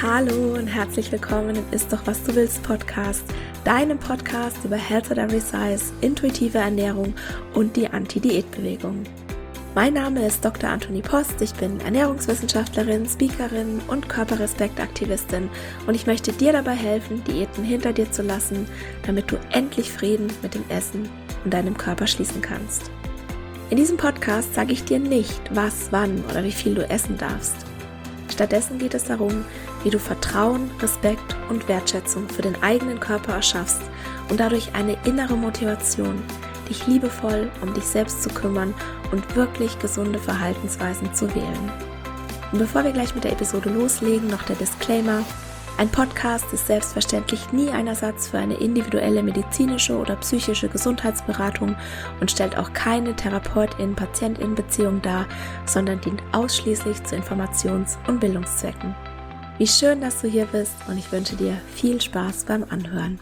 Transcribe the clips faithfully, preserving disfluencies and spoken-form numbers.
Hallo und herzlich willkommen im Ist doch was du willst Podcast, deinem Podcast über Health at Every Size, intuitive Ernährung und die Anti-Diät-Bewegung. Mein Name ist Doktor Antonie Post, ich bin Ernährungswissenschaftlerin, Speakerin und Körperrespektaktivistin und ich möchte dir dabei helfen, Diäten hinter dir zu lassen, damit du endlich Frieden mit dem Essen und deinem Körper schließen kannst. In diesem Podcast sage ich dir nicht, was, wann oder wie viel du essen darfst. Stattdessen geht es darum, wie du Vertrauen, Respekt und Wertschätzung für den eigenen Körper erschaffst und dadurch eine innere Motivation, dich liebevoll um dich selbst zu kümmern und wirklich gesunde Verhaltensweisen zu wählen. Und bevor wir gleich mit der Episode loslegen, noch der Disclaimer: Ein Podcast ist selbstverständlich nie ein Ersatz für eine individuelle medizinische oder psychische Gesundheitsberatung und stellt auch keine Therapeutin-Patientin-Beziehung dar, sondern dient ausschließlich zu Informations- und Bildungszwecken. Wie schön, dass du hier bist und ich wünsche dir viel Spaß beim Anhören.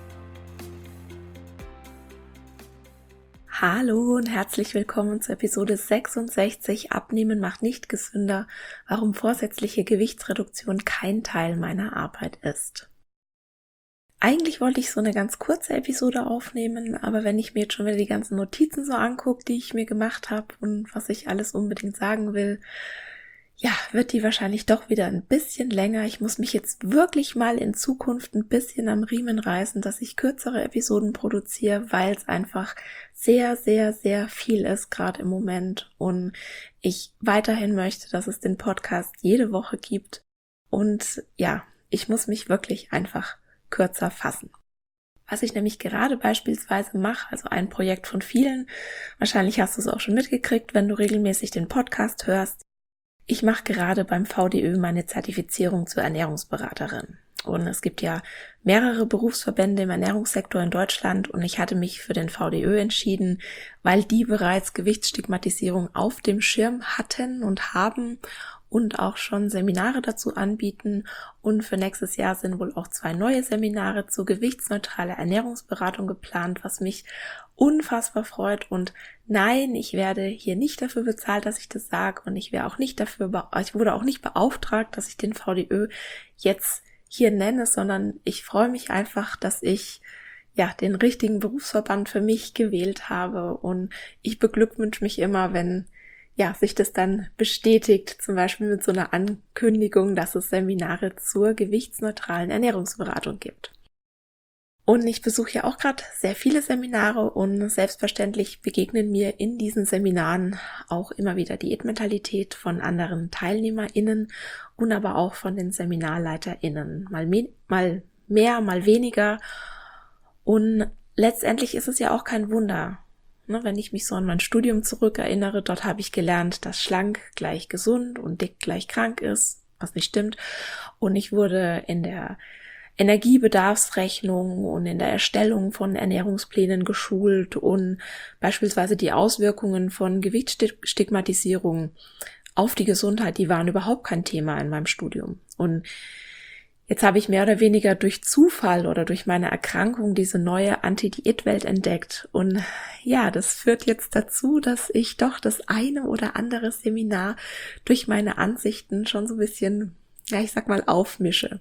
Hallo und herzlich willkommen zur Episode sechsundsechzig Abnehmen macht nicht gesünder, warum vorsätzliche Gewichtsreduktion kein Teil meiner Arbeit ist. Eigentlich wollte ich so eine ganz kurze Episode aufnehmen, aber wenn ich mir jetzt schon wieder die ganzen Notizen so angucke, die ich mir gemacht habe und was ich alles unbedingt sagen will, ja, wird die wahrscheinlich doch wieder ein bisschen länger. Ich muss mich jetzt wirklich mal in Zukunft ein bisschen am Riemen reißen, dass ich kürzere Episoden produziere, weil es einfach sehr, sehr, sehr viel ist gerade im Moment und ich weiterhin möchte, dass es den Podcast jede Woche gibt und ja, ich muss mich wirklich einfach kürzer fassen. Was ich nämlich gerade beispielsweise mache, also ein Projekt von vielen, wahrscheinlich hast du es auch schon mitgekriegt, wenn du regelmäßig den Podcast hörst. Ich mache gerade beim V D Ö meine Zertifizierung zur Ernährungsberaterin. Und es gibt ja mehrere Berufsverbände im Ernährungssektor in Deutschland und ich hatte mich für den V D Ö entschieden, weil die bereits Gewichtsstigmatisierung auf dem Schirm hatten und haben und auch schon Seminare dazu anbieten. Und für nächstes Jahr sind wohl auch zwei neue Seminare zur gewichtsneutraler Ernährungsberatung geplant, was mich unfassbar freut. Und nein, ich werde hier nicht dafür bezahlt, dass ich das sage und ich wäre auch nicht dafür, be- ich wurde auch nicht beauftragt, dass ich den V D Ö jetzt hier nenne, sondern ich freue mich einfach, dass ich ja den richtigen Berufsverband für mich gewählt habe und ich beglückwünsche mich immer, wenn ja sich das dann bestätigt, zum Beispiel mit so einer Ankündigung, dass es Seminare zur gewichtsneutralen Ernährungsberatung gibt. Und ich besuche ja auch gerade sehr viele Seminare und selbstverständlich begegnen mir in diesen Seminaren auch immer wieder Diätmentalität von anderen TeilnehmerInnen und aber auch von den SeminarleiterInnen. Mal, me- mal mehr, mal weniger. Und letztendlich ist es ja auch kein Wunder. Ne, wenn ich mich so an mein Studium zurückerinnere, dort habe ich gelernt, dass schlank gleich gesund und dick gleich krank ist, was nicht stimmt. Und ich wurde in der Energiebedarfsrechnung und in der Erstellung von Ernährungsplänen geschult und beispielsweise die Auswirkungen von Gewichtsstigmatisierung auf die Gesundheit, die waren überhaupt kein Thema in meinem Studium. Und jetzt habe ich mehr oder weniger durch Zufall oder durch meine Erkrankung diese neue Anti-Diät-Welt entdeckt. Und ja, das führt jetzt dazu, dass ich doch das eine oder andere Seminar durch meine Ansichten schon so ein bisschen, ja, ich sag mal, aufmische.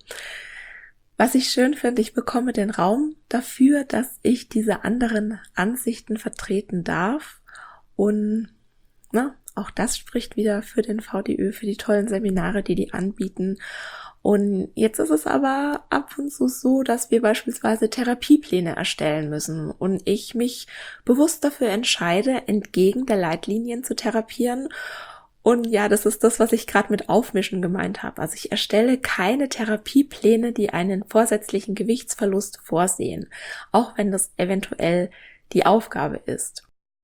Was ich schön finde, ich bekomme den Raum dafür, dass ich diese anderen Ansichten vertreten darf. Und na, auch das spricht wieder für den V D Ö, für die tollen Seminare, die die anbieten. Und jetzt ist es aber ab und zu so, dass wir beispielsweise Therapiepläne erstellen müssen und ich mich bewusst dafür entscheide, entgegen der Leitlinien zu therapieren. Und ja, das ist das, was ich gerade mit Aufmischen gemeint habe. Also ich erstelle keine Therapiepläne, die einen vorsätzlichen Gewichtsverlust vorsehen, auch wenn das eventuell die Aufgabe ist.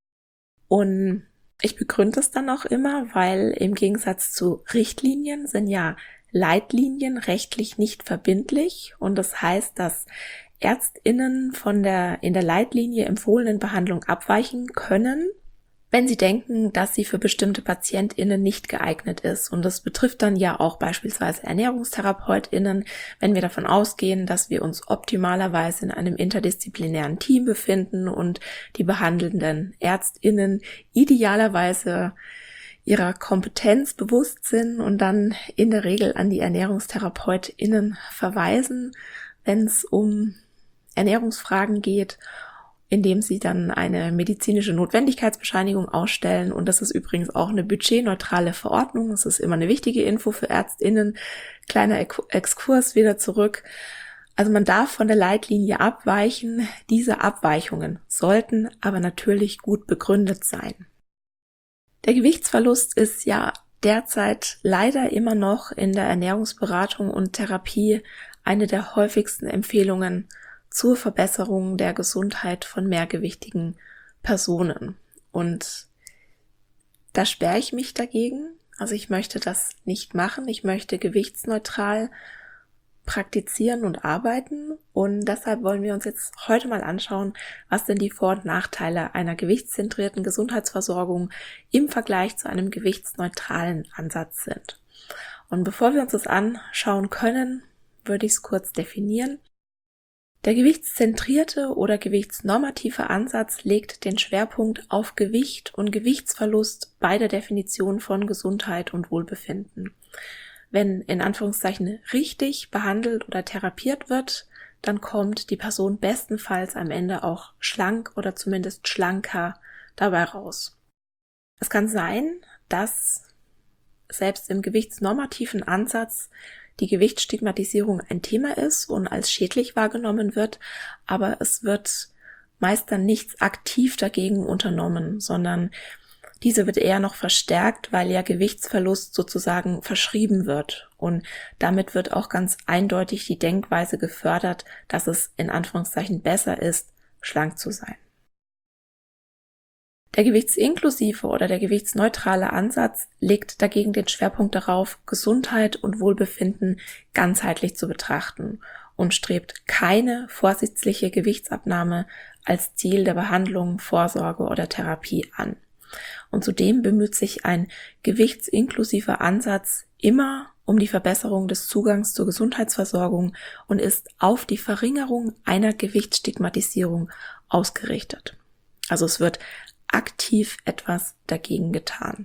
Und ich begründe es dann auch immer, weil im Gegensatz zu Richtlinien sind ja Leitlinien rechtlich nicht verbindlich und das heißt, dass ÄrztInnen von der in der Leitlinie empfohlenen Behandlung abweichen können, wenn sie denken, dass sie für bestimmte PatientInnen nicht geeignet ist. Und das betrifft dann ja auch beispielsweise ErnährungstherapeutInnen, wenn wir davon ausgehen, dass wir uns optimalerweise in einem interdisziplinären Team befinden und die behandelnden ÄrztInnen idealerweise ihrer Kompetenz bewusst sind und dann in der Regel an die ErnährungstherapeutInnen verweisen, wenn es um Ernährungsfragen geht, indem sie dann eine medizinische Notwendigkeitsbescheinigung ausstellen. Und das ist übrigens auch eine budgetneutrale Verordnung. Das ist immer eine wichtige Info für ÄrztInnen. Kleiner Exkurs wieder zurück. Also man darf von der Leitlinie abweichen. Diese Abweichungen sollten aber natürlich gut begründet sein. Der Gewichtsverlust ist ja derzeit leider immer noch in der Ernährungsberatung und Therapie eine der häufigsten Empfehlungen zur Verbesserung der Gesundheit von mehrgewichtigen Personen. Und da sperre ich mich dagegen. Also ich möchte das nicht machen. Ich möchte gewichtsneutral praktizieren und arbeiten. Und deshalb wollen wir uns jetzt heute mal anschauen, was denn die Vor- und Nachteile einer gewichtszentrierten Gesundheitsversorgung im Vergleich zu einem gewichtsneutralen Ansatz sind. Und bevor wir uns das anschauen können, würde ich es kurz definieren. Der gewichtszentrierte oder gewichtsnormative Ansatz legt den Schwerpunkt auf Gewicht und Gewichtsverlust bei der Definition von Gesundheit und Wohlbefinden. Wenn in Anführungszeichen richtig behandelt oder therapiert wird, dann kommt die Person bestenfalls am Ende auch schlank oder zumindest schlanker dabei raus. Es kann sein, dass selbst im gewichtsnormativen Ansatz die Gewichtsstigmatisierung ein Thema ist und als schädlich wahrgenommen wird, aber es wird meist dann nichts aktiv dagegen unternommen, sondern diese wird eher noch verstärkt, weil ja Gewichtsverlust sozusagen verschrieben wird und damit wird auch ganz eindeutig die Denkweise gefördert, dass es in Anführungszeichen besser ist, schlank zu sein. Der gewichtsinklusive oder der gewichtsneutrale Ansatz legt dagegen den Schwerpunkt darauf, Gesundheit und Wohlbefinden ganzheitlich zu betrachten und strebt keine vorsätzliche Gewichtsabnahme als Ziel der Behandlung, Vorsorge oder Therapie an. Und zudem bemüht sich ein gewichtsinklusiver Ansatz immer um die Verbesserung des Zugangs zur Gesundheitsversorgung und ist auf die Verringerung einer Gewichtsstigmatisierung ausgerichtet. Also es wird aktiv etwas dagegen getan.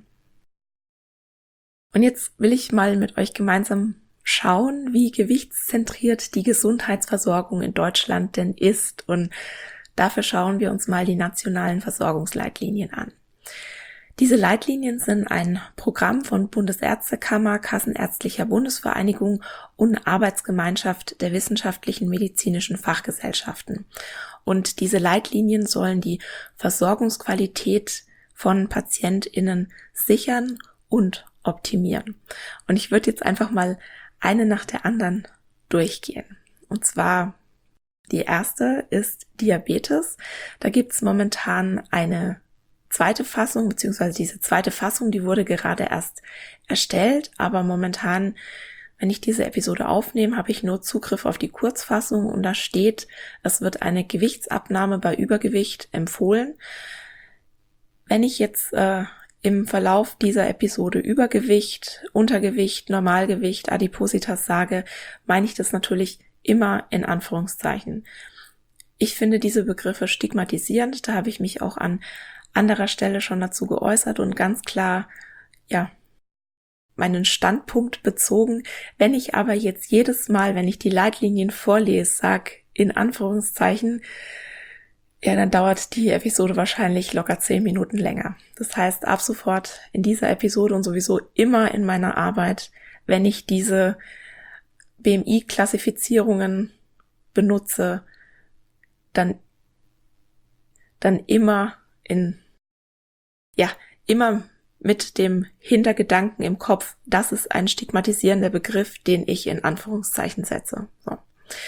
Und jetzt will ich mal mit euch gemeinsam schauen, wie gewichtszentriert die Gesundheitsversorgung in Deutschland denn ist. Und dafür schauen wir uns mal die nationalen Versorgungsleitlinien an. Diese Leitlinien sind ein Programm von Bundesärztekammer, Kassenärztlicher Bundesvereinigung und Arbeitsgemeinschaft der wissenschaftlichen medizinischen Fachgesellschaften. Und diese Leitlinien sollen die Versorgungsqualität von PatientInnen sichern und optimieren. Und ich würde jetzt einfach mal eine nach der anderen durchgehen. Und zwar die erste ist Diabetes. Da gibt es momentan eine zweite Fassung, beziehungsweise diese zweite Fassung, die wurde gerade erst erstellt, aber momentan, wenn ich diese Episode aufnehme, habe ich nur Zugriff auf die Kurzfassung und da steht, es wird eine Gewichtsabnahme bei Übergewicht empfohlen. Wenn ich jetzt äh, im Verlauf dieser Episode Übergewicht, Untergewicht, Normalgewicht, Adipositas sage, meine ich das natürlich immer in Anführungszeichen. Ich finde diese Begriffe stigmatisierend, da habe ich mich auch an anderer Stelle schon dazu geäußert und ganz klar, ja, meinen Standpunkt bezogen. Wenn ich aber jetzt jedes Mal, wenn ich die Leitlinien vorlese, sag in Anführungszeichen, ja, dann dauert die Episode wahrscheinlich locker zehn Minuten länger. Das heißt, ab sofort in dieser Episode und sowieso immer in meiner Arbeit, wenn ich diese B M I-Klassifizierungen benutze, dann, dann immer in, ja, immer mit dem Hintergedanken im Kopf, das ist ein stigmatisierender Begriff, den ich in Anführungszeichen setze. So,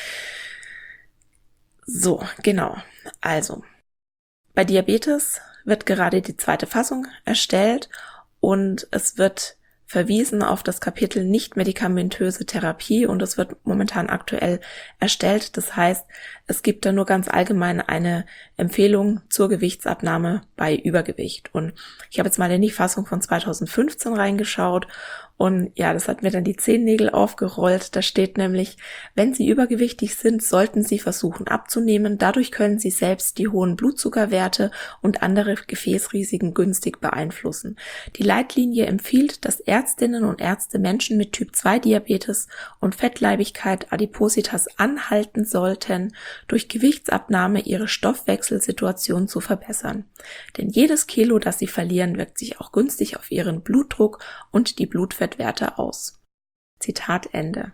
so genau. Also, bei Diabetes wird gerade die zweite Fassung erstellt und es wird verwiesen auf das Kapitel nicht-medikamentöse Therapie und es wird momentan aktuell erstellt. Das heißt, es gibt da nur ganz allgemein eine Empfehlung zur Gewichtsabnahme bei Übergewicht. Und ich habe jetzt mal in die Fassung von zweitausendfünfzehn reingeschaut Und ja, das hat mir dann die Zehennägel aufgerollt. Da steht nämlich, wenn Sie übergewichtig sind, sollten Sie versuchen abzunehmen. Dadurch können Sie selbst die hohen Blutzuckerwerte und andere Gefäßrisiken günstig beeinflussen. Die Leitlinie empfiehlt, dass Ärztinnen und Ärzte Menschen mit Typ zwei Diabetes und Fettleibigkeit Adipositas anhalten sollten, durch Gewichtsabnahme ihre Stoffwechselsituation zu verbessern. Denn jedes Kilo, das sie verlieren, wirkt sich auch günstig auf ihren Blutdruck und die Blutfettwerte aus. Zitat Ende.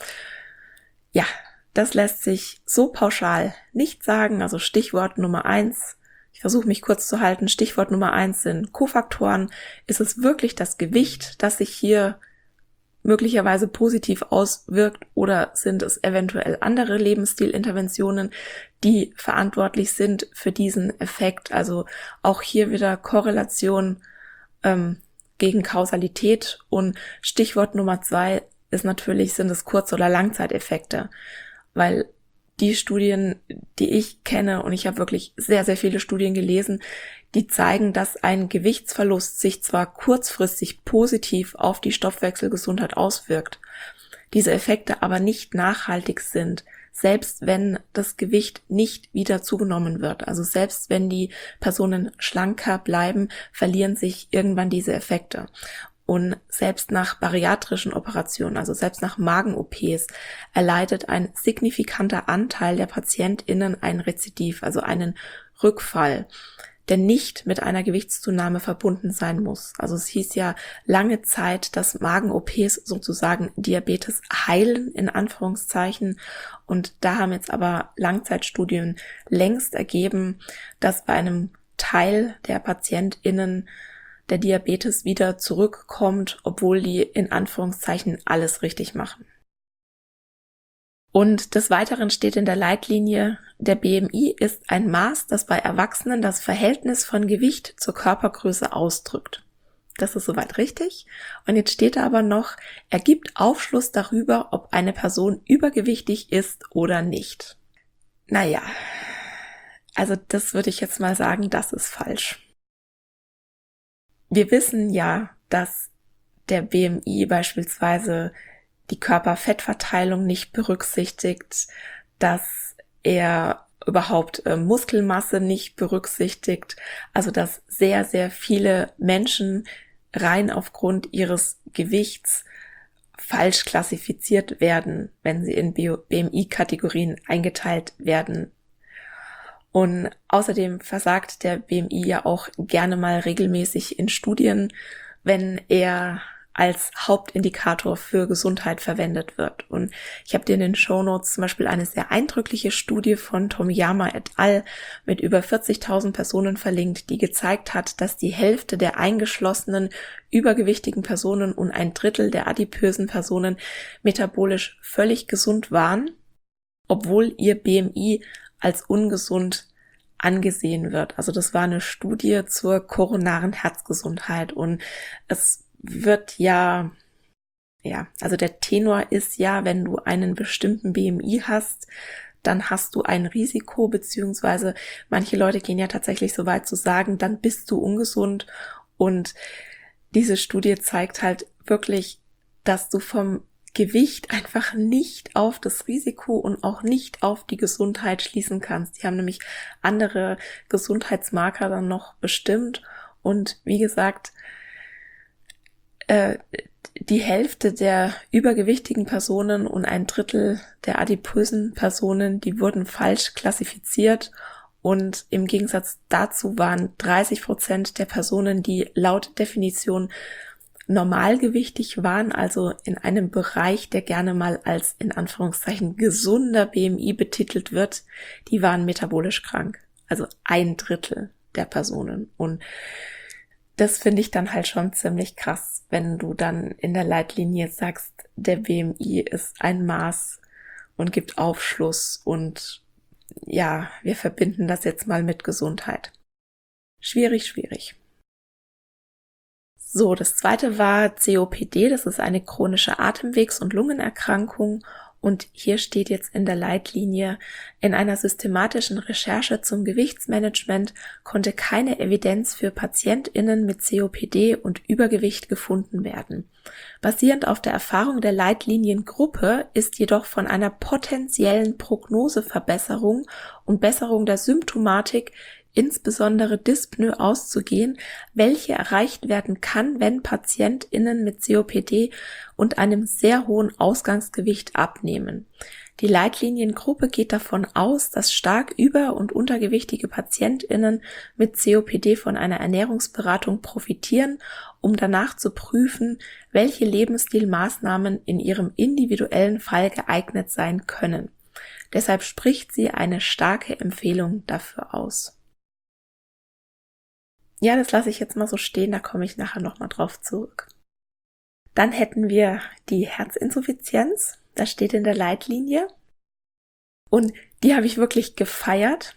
Ja, das lässt sich so pauschal nicht sagen. Also Stichwort Nummer eins, ich versuche mich kurz zu halten, Stichwort Nummer eins sind Kofaktoren. Ist es wirklich das Gewicht, das sich hier möglicherweise positiv auswirkt, oder sind es eventuell andere Lebensstilinterventionen, die verantwortlich sind für diesen Effekt? Also auch hier wieder Korrelation ähm, gegen Kausalität. Und Stichwort Nummer zwei ist natürlich, sind es Kurz- oder Langzeiteffekte, weil die Studien, die ich kenne, und ich habe wirklich sehr, sehr viele Studien gelesen, die zeigen, dass ein Gewichtsverlust sich zwar kurzfristig positiv auf die Stoffwechselgesundheit auswirkt, diese Effekte aber nicht nachhaltig sind, selbst wenn das Gewicht nicht wieder zugenommen wird. Also selbst wenn die Personen schlanker bleiben, verlieren sich irgendwann diese Effekte. Und selbst nach bariatrischen Operationen, also selbst nach Magen-O Ps, erleidet ein signifikanter Anteil der PatientInnen ein Rezidiv, also einen Rückfall, der nicht mit einer Gewichtszunahme verbunden sein muss. Also es hieß ja lange Zeit, dass Magen-O Ps sozusagen Diabetes heilen, in Anführungszeichen. Und da haben jetzt aber Langzeitstudien längst ergeben, dass bei einem Teil der PatientInnen der Diabetes wieder zurückkommt, obwohl die in Anführungszeichen alles richtig machen. Und des Weiteren steht in der Leitlinie, der B M I ist ein Maß, das bei Erwachsenen das Verhältnis von Gewicht zur Körpergröße ausdrückt. Das ist soweit richtig. Und jetzt steht da aber noch, er gibt Aufschluss darüber, ob eine Person übergewichtig ist oder nicht. Naja, also das würde ich jetzt mal sagen, das ist falsch. Wir wissen ja, dass der B M I beispielsweise die Körperfettverteilung nicht berücksichtigt, dass er überhaupt äh, Muskelmasse nicht berücksichtigt, also dass sehr, sehr viele Menschen rein aufgrund ihres Gewichts falsch klassifiziert werden, wenn sie in B M I-Kategorien eingeteilt werden. Und außerdem versagt der B M I ja auch gerne mal regelmäßig in Studien, wenn er als Hauptindikator für Gesundheit verwendet wird. Und ich habe dir in den Shownotes zum Beispiel eine sehr eindrückliche Studie von Tomiyama et al. Mit über vierzigtausend Personen verlinkt, die gezeigt hat, dass die Hälfte der eingeschlossenen übergewichtigen Personen und ein Drittel der adipösen Personen metabolisch völlig gesund waren, obwohl ihr B M I als ungesund angesehen wird. Also das war eine Studie zur koronaren Herzgesundheit und es wird ja, ja, also der Tenor ist ja, wenn du einen bestimmten B M I hast, dann hast du ein Risiko, beziehungsweise manche Leute gehen ja tatsächlich so weit zu sagen, dann bist du ungesund. Und diese Studie zeigt halt wirklich, dass du vom Gewicht einfach nicht auf das Risiko und auch nicht auf die Gesundheit schließen kannst. Die haben nämlich andere Gesundheitsmarker dann noch bestimmt und wie gesagt, äh, die Hälfte der übergewichtigen Personen und ein Drittel der adipösen Personen, die wurden falsch klassifiziert und im Gegensatz dazu waren dreißig Prozent der Personen, die laut Definition normalgewichtig waren, also in einem Bereich, der gerne mal als in Anführungszeichen gesunder B M I betitelt wird, die waren metabolisch krank. Also ein Drittel der Personen. Und das finde ich dann halt schon ziemlich krass, wenn du dann in der Leitlinie sagst, der B M I ist ein Maß und gibt Aufschluss und ja, wir verbinden das jetzt mal mit Gesundheit. Schwierig, schwierig. So, das zweite war C O P D, das ist eine chronische Atemwegs- und Lungenerkrankung Und hier steht jetzt in der Leitlinie: In einer systematischen Recherche zum Gewichtsmanagement konnte keine Evidenz für PatientInnen mit C O P D und Übergewicht gefunden werden. Basierend auf der Erfahrung der Leitliniengruppe ist jedoch von einer potenziellen Prognoseverbesserung und Besserung der Symptomatik, insbesondere Dyspnoe, auszugehen, welche erreicht werden kann, wenn PatientInnen mit C O P D und einem sehr hohen Ausgangsgewicht abnehmen. Die Leitliniengruppe geht davon aus, dass stark über- und untergewichtige PatientInnen mit C O P D von einer Ernährungsberatung profitieren, um danach zu prüfen, welche Lebensstilmaßnahmen in ihrem individuellen Fall geeignet sein können. Deshalb spricht sie eine starke Empfehlung dafür aus. Ja, das lasse ich jetzt mal so stehen, da komme ich nachher nochmal drauf zurück. Dann hätten wir die Herzinsuffizienz, das steht in der Leitlinie. Und die habe ich wirklich gefeiert.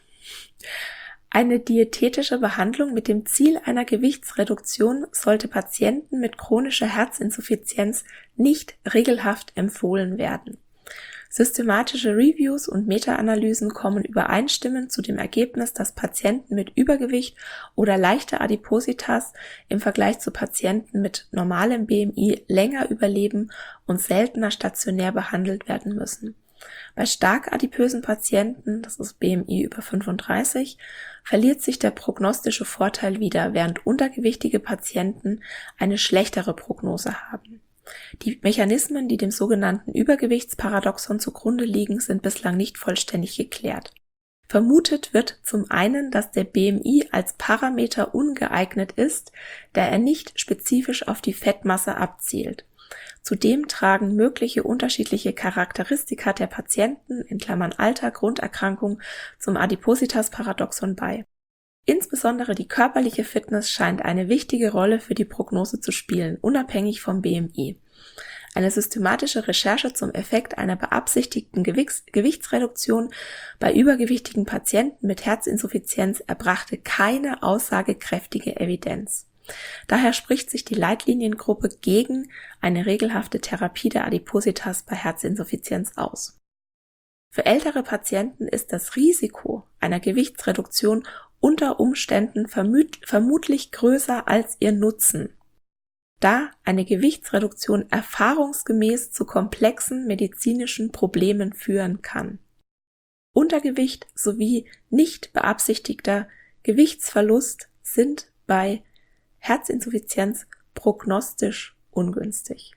Eine diätetische Behandlung mit dem Ziel einer Gewichtsreduktion sollte Patienten mit chronischer Herzinsuffizienz nicht regelhaft empfohlen werden. Systematische Reviews und Meta-Analysen kommen übereinstimmend zu dem Ergebnis, dass Patienten mit Übergewicht oder leichter Adipositas im Vergleich zu Patienten mit normalem B M I länger überleben und seltener stationär behandelt werden müssen. Bei stark adipösen Patienten, das ist B M I über fünfunddreißig, verliert sich der prognostische Vorteil wieder, während untergewichtige Patienten eine schlechtere Prognose haben. Die Mechanismen, die dem sogenannten Übergewichtsparadoxon zugrunde liegen, sind bislang nicht vollständig geklärt. Vermutet wird zum einen, dass der B M I als Parameter ungeeignet ist, da er nicht spezifisch auf die Fettmasse abzielt. Zudem tragen mögliche unterschiedliche Charakteristika der Patienten in Klammern (Alter, Grunderkrankung) zum Adipositas-Paradoxon bei. Insbesondere die körperliche Fitness scheint eine wichtige Rolle für die Prognose zu spielen, unabhängig vom B M I. Eine systematische Recherche zum Effekt einer beabsichtigten Gewichts- Gewichtsreduktion bei übergewichtigen Patienten mit Herzinsuffizienz erbrachte keine aussagekräftige Evidenz. Daher spricht sich die Leitliniengruppe gegen eine regelhafte Therapie der Adipositas bei Herzinsuffizienz aus. Für ältere Patienten ist das Risiko einer Gewichtsreduktion unter Umständen vermut- vermutlich größer als ihr Nutzen, da eine Gewichtsreduktion erfahrungsgemäß zu komplexen medizinischen Problemen führen kann. Untergewicht sowie nicht beabsichtigter Gewichtsverlust sind bei Herzinsuffizienz prognostisch ungünstig.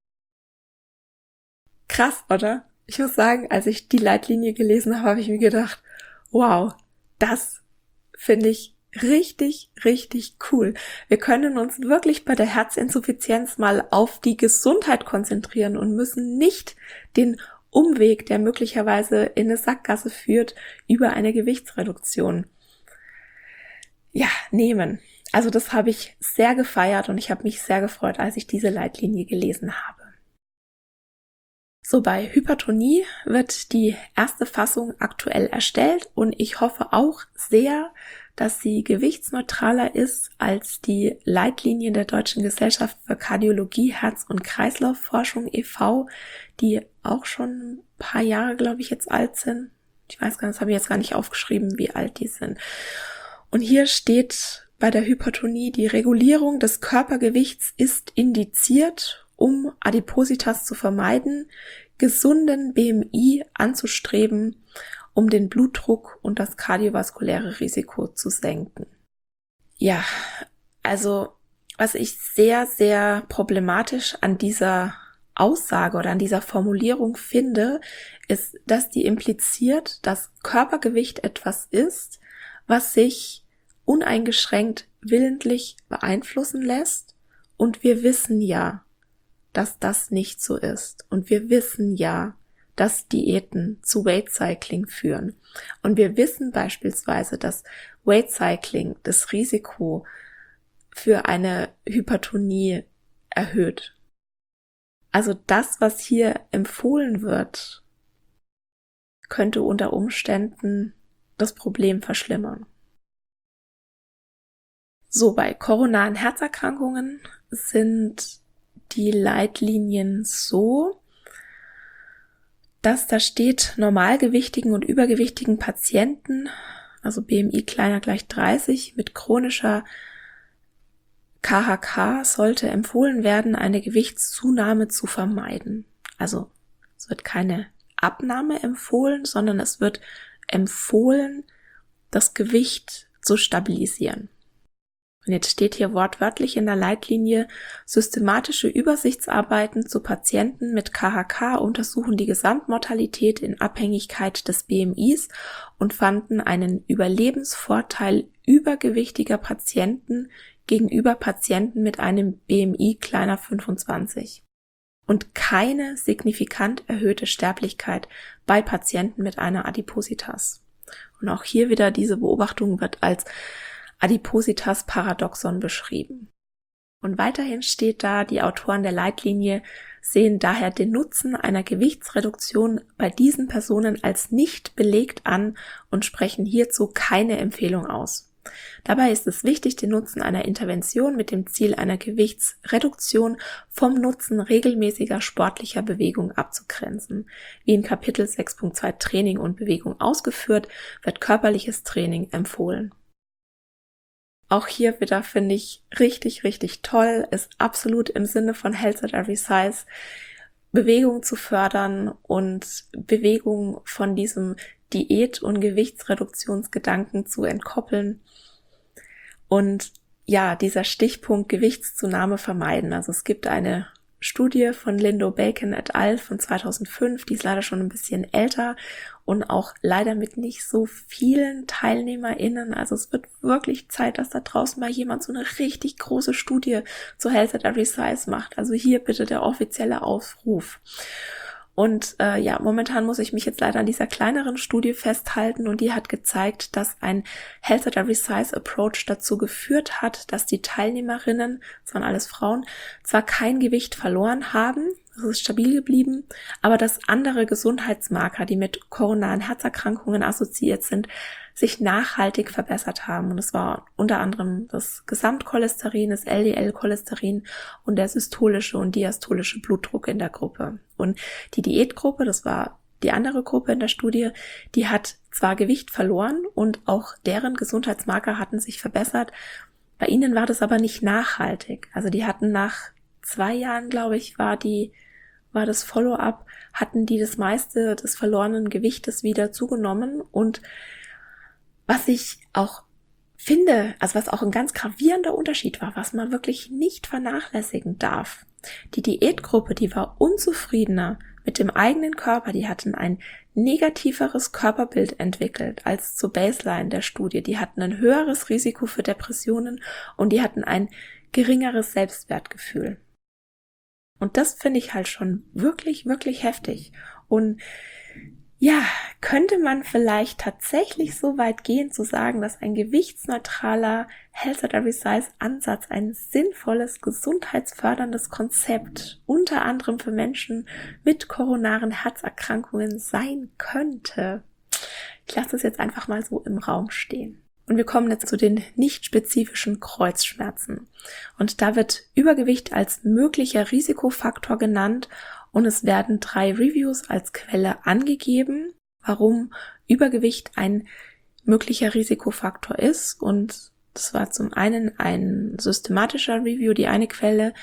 Krass, oder? Ich muss sagen, als ich die Leitlinie gelesen habe, habe ich mir gedacht, wow, das finde ich richtig, richtig cool. Wir können uns wirklich bei der Herzinsuffizienz mal auf die Gesundheit konzentrieren und müssen nicht den Umweg, der möglicherweise in eine Sackgasse führt, über eine Gewichtsreduktion, ja, nehmen. Also das habe ich sehr gefeiert und ich habe mich sehr gefreut, als ich diese Leitlinie gelesen habe. So, bei Hypertonie wird die erste Fassung aktuell erstellt und ich hoffe auch sehr, dass sie gewichtsneutraler ist als die Leitlinien der Deutschen Gesellschaft für Kardiologie, Herz- und Kreislaufforschung e V, die auch schon ein paar Jahre, glaube ich, jetzt alt sind. Ich weiß gar nicht, das habe ich jetzt gar nicht aufgeschrieben, wie alt die sind. Und hier steht bei der Hypertonie: Die Regulierung des Körpergewichts ist indiziert, um Adipositas zu vermeiden, gesunden B M I anzustreben, um den Blutdruck und das kardiovaskuläre Risiko zu senken. Ja, also was ich sehr, sehr problematisch an dieser Aussage oder an dieser Formulierung finde, ist, dass die impliziert, dass Körpergewicht etwas ist, was sich uneingeschränkt willentlich beeinflussen lässt, und wir wissen ja, dass das nicht so ist. Und wir wissen ja, dass Diäten zu Weight Cycling führen. Und wir wissen beispielsweise, dass Weight Cycling das Risiko für eine Hypertonie erhöht. Also das, was hier empfohlen wird, könnte unter Umständen das Problem verschlimmern. So, bei koronaren Herzerkrankungen sind die Leitlinien so, dass da steht, normalgewichtigen und übergewichtigen Patienten, also B M I kleiner gleich dreißig, mit chronischer K H K sollte empfohlen werden, eine Gewichtszunahme zu vermeiden. Also es wird keine Abnahme empfohlen, sondern es wird empfohlen, das Gewicht zu stabilisieren. Und jetzt steht hier wortwörtlich in der Leitlinie, systematische Übersichtsarbeiten zu Patienten mit K H K untersuchen die Gesamtmortalität in Abhängigkeit des B M Is und fanden einen Überlebensvorteil übergewichtiger Patienten gegenüber Patienten mit einem B M I kleiner fünfundzwanzig und keine signifikant erhöhte Sterblichkeit bei Patienten mit einer Adipositas. Und auch hier wieder diese Beobachtung wird als Adipositas-Paradoxon beschrieben. Und weiterhin steht da, die Autoren der Leitlinie sehen daher den Nutzen einer Gewichtsreduktion bei diesen Personen als nicht belegt an und sprechen hierzu keine Empfehlung aus. Dabei ist es wichtig, den Nutzen einer Intervention mit dem Ziel einer Gewichtsreduktion vom Nutzen regelmäßiger sportlicher Bewegung abzugrenzen. Wie in Kapitel sechs Punkt zwei Training und Bewegung ausgeführt, wird körperliches Training empfohlen. Auch hier wieder finde ich richtig, richtig toll, ist absolut im Sinne von Health at Every Size, Bewegung zu fördern und Bewegung von diesem Diät- und Gewichtsreduktionsgedanken zu entkoppeln. Und ja, dieser Stichpunkt Gewichtszunahme vermeiden. Also es gibt eine Studie von Lindo Bacon et al. Von zweitausendfünf, die ist leider schon ein bisschen älter und auch leider mit nicht so vielen TeilnehmerInnen. Also es wird wirklich Zeit, dass da draußen mal jemand so eine richtig große Studie zu Health at Every Size macht. Also hier bitte der offizielle Aufruf. Und äh, ja, momentan muss ich mich jetzt leider an dieser kleineren Studie festhalten und die hat gezeigt, dass ein Health at Every Size Approach dazu geführt hat, dass die Teilnehmerinnen, das waren alles Frauen, zwar kein Gewicht verloren haben, das ist stabil geblieben, aber dass andere Gesundheitsmarker, die mit koronaren Herzerkrankungen assoziiert sind, sich nachhaltig verbessert haben. Und es war unter anderem das Gesamtcholesterin, das L D L-Cholesterin und der systolische und diastolische Blutdruck in der Gruppe. Und die Diätgruppe, das war die andere Gruppe in der Studie, die hat zwar Gewicht verloren und auch deren Gesundheitsmarker hatten sich verbessert. Bei ihnen war das aber nicht nachhaltig. Also die hatten nach zwei Jahren, glaube ich, war die war das Follow-up, hatten die das meiste des verlorenen Gewichtes wieder zugenommen. Und was ich auch finde, also was auch ein ganz gravierender Unterschied war, was man wirklich nicht vernachlässigen darf. Die Diätgruppe, die war unzufriedener mit dem eigenen Körper, die hatten ein negativeres Körperbild entwickelt als zur Baseline der Studie. Die hatten ein höheres Risiko für Depressionen und die hatten ein geringeres Selbstwertgefühl. Und das finde ich halt schon wirklich, wirklich heftig. Und ja, könnte man vielleicht tatsächlich so weit gehen zu sagen, dass ein gewichtsneutraler Health at Every Size Ansatz ein sinnvolles, gesundheitsförderndes Konzept unter anderem für Menschen mit koronaren Herzerkrankungen sein könnte? Ich lasse das jetzt einfach mal so im Raum stehen. Und wir kommen jetzt zu den nicht spezifischen Kreuzschmerzen. Und da wird Übergewicht als möglicher Risikofaktor genannt und es werden drei Reviews als Quelle angegeben, warum Übergewicht ein möglicher Risikofaktor ist. Und das war zum einen ein systematischer Review, die eine Quelle,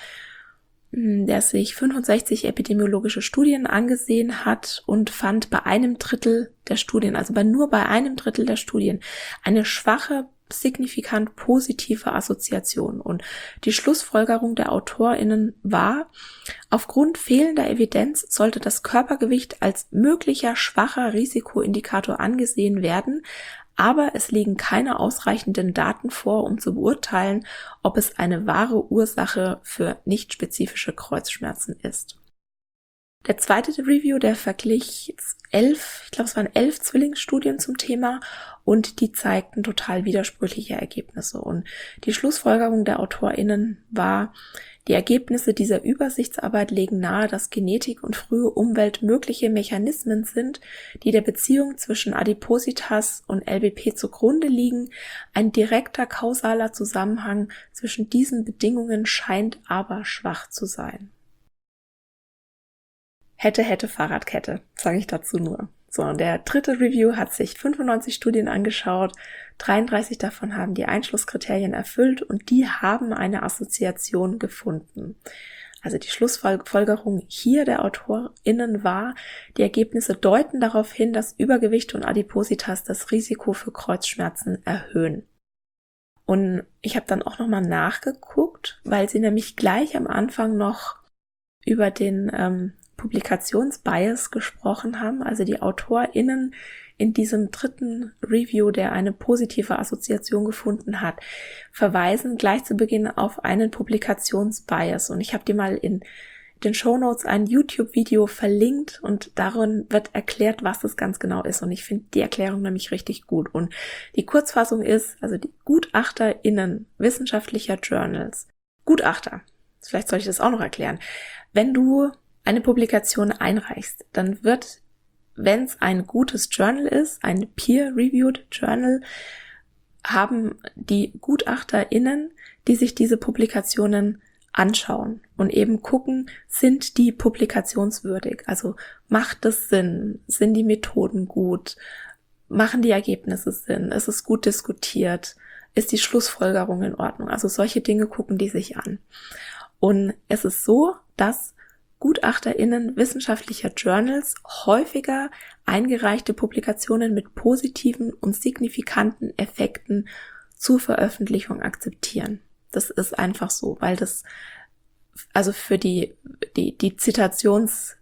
der sich fünfundsechzig epidemiologische Studien angesehen hat und fand bei einem Drittel der Studien, also bei nur bei einem Drittel der Studien, eine schwache, signifikant positive Assoziation. Und die Schlussfolgerung der AutorInnen war, aufgrund fehlender Evidenz sollte das Körpergewicht als möglicher schwacher Risikoindikator angesehen werden, aber es liegen keine ausreichenden Daten vor, um zu beurteilen, ob es eine wahre Ursache für nicht spezifische Kreuzschmerzen ist. Der zweite Review, der verglich elf, ich glaube es waren elf Zwillingsstudien zum Thema und die zeigten total widersprüchliche Ergebnisse. Und die Schlussfolgerung der AutorInnen war, die Ergebnisse dieser Übersichtsarbeit legen nahe, dass Genetik und frühe Umwelt mögliche Mechanismen sind, die der Beziehung zwischen Adipositas und L B P zugrunde liegen. Ein direkter kausaler Zusammenhang zwischen diesen Bedingungen scheint aber schwach zu sein. hätte, hätte Fahrradkette, sage ich dazu nur. So, und der dritte Review hat sich fünfundneunzig Studien angeschaut, dreiunddreißig davon haben die Einschlusskriterien erfüllt und die haben eine Assoziation gefunden. Also die Schlussfolgerung hier der AutorInnen war, die Ergebnisse deuten darauf hin, dass Übergewicht und Adipositas das Risiko für Kreuzschmerzen erhöhen. Und ich habe dann auch nochmal nachgeguckt, weil sie nämlich gleich am Anfang noch über den ähm, Publikationsbias gesprochen haben, also die AutorInnen in diesem dritten Review, der eine positive Assoziation gefunden hat, verweisen gleich zu Beginn auf einen Publikationsbias. Und ich habe dir mal in den Shownotes ein YouTube-Video verlinkt und darin wird erklärt, was das ganz genau ist. Und ich finde die Erklärung nämlich richtig gut. Und die Kurzfassung ist, also die GutachterInnen wissenschaftlicher Journals, Gutachter, vielleicht soll ich das auch noch erklären, wenn du eine Publikation einreichst, dann wird, wenn es ein gutes Journal ist, ein peer-reviewed Journal, haben die GutachterInnen, die sich diese Publikationen anschauen und eben gucken, sind die publikationswürdig? Also macht es Sinn? Sind die Methoden gut? Machen die Ergebnisse Sinn? Ist es gut diskutiert? Ist die Schlussfolgerung in Ordnung? Also solche Dinge gucken die sich an. Und es ist so, dass GutachterInnen wissenschaftlicher Journals häufiger eingereichte Publikationen mit positiven und signifikanten Effekten zur Veröffentlichung akzeptieren. Das ist einfach so, weil das, also für die, die, die Zitationsrate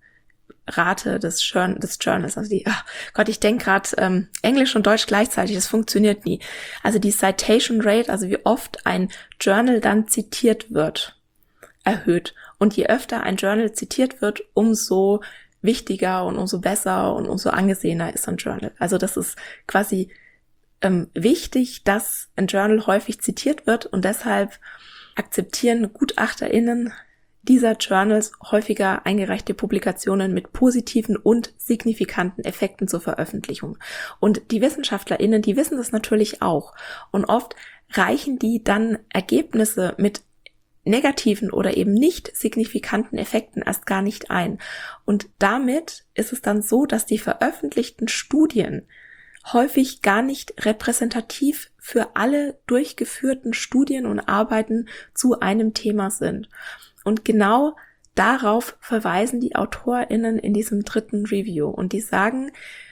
des, Journal, des Journals, also die, oh Gott, ich denke gerade ähm, Englisch und Deutsch gleichzeitig, das funktioniert nie. Also die Citation Rate, also wie oft ein Journal dann zitiert wird, erhöht. Und je öfter ein Journal zitiert wird, umso wichtiger und umso besser und umso angesehener ist ein Journal. Also das ist quasi ähm, wichtig, dass ein Journal häufig zitiert wird und deshalb akzeptieren GutachterInnen dieser Journals häufiger eingereichte Publikationen mit positiven und signifikanten Effekten zur Veröffentlichung. Und die WissenschaftlerInnen, die wissen das natürlich auch. Und oft reichen die dann Ergebnisse mit negativen oder eben nicht signifikanten Effekten erst gar nicht ein. Und damit ist es dann so, dass die veröffentlichten Studien häufig gar nicht repräsentativ für alle durchgeführten Studien und Arbeiten zu einem Thema sind. Und genau darauf verweisen die AutorInnen in diesem dritten Review. Und die sagen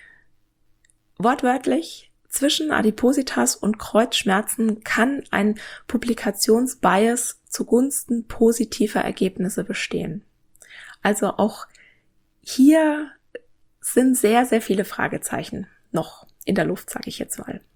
wortwörtlich, zwischen Adipositas und Kreuzschmerzen kann ein Publikationsbias zugunsten positiver Ergebnisse bestehen. Also auch hier sind sehr, sehr viele Fragezeichen noch in der Luft, sage ich jetzt mal.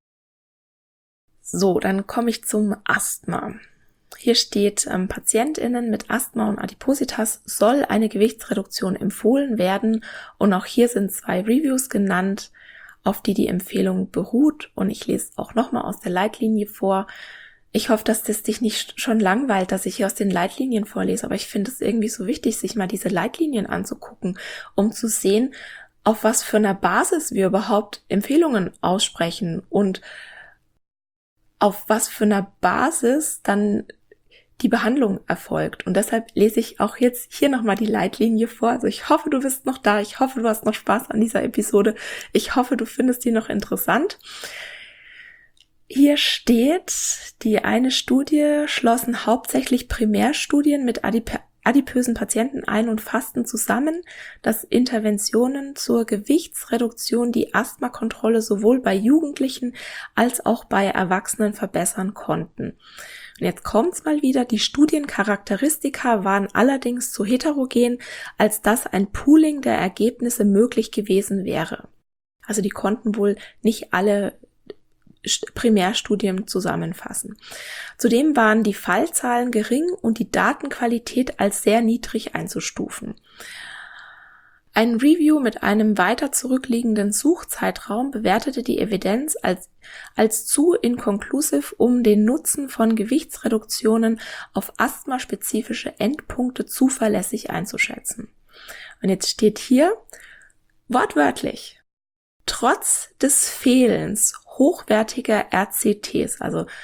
So, dann komme ich zum Asthma. Hier steht, ähm, PatientInnen mit Asthma und Adipositas soll eine Gewichtsreduktion empfohlen werden. Und auch hier sind zwei Reviews genannt, auf die die Empfehlung beruht. Und ich lese auch nochmal aus der Leitlinie vor. Ich hoffe, dass das dich nicht schon langweilt, dass ich hier aus den Leitlinien vorlese. Aber ich finde es irgendwie so wichtig, sich mal diese Leitlinien anzugucken, um zu sehen, auf was für einer Basis wir überhaupt Empfehlungen aussprechen und auf was für einer Basis dann die Behandlung erfolgt. Und deshalb lese ich auch jetzt hier nochmal die Leitlinie vor. Also ich hoffe, du bist noch da. Ich hoffe, du hast noch Spaß an dieser Episode. Ich hoffe, du findest die noch interessant. Hier steht, die eine Studie schlossen hauptsächlich Primärstudien mit Adip- adipösen Patienten ein und fassten zusammen, dass Interventionen zur Gewichtsreduktion die Asthmakontrolle sowohl bei Jugendlichen als auch bei Erwachsenen verbessern konnten. Und jetzt kommt's mal wieder, die Studiencharakteristika waren allerdings zu heterogen, als dass ein Pooling der Ergebnisse möglich gewesen wäre. Also die konnten wohl nicht alle Primärstudien zusammenfassen. Zudem waren die Fallzahlen gering und die Datenqualität als sehr niedrig einzustufen. Ein Review mit einem weiter zurückliegenden Suchzeitraum bewertete die Evidenz als, als zu inconclusive, um den Nutzen von Gewichtsreduktionen auf asthmaspezifische Endpunkte zuverlässig einzuschätzen. Und jetzt steht hier wortwörtlich: Trotz des Fehlens hochwertiger R C Ts, also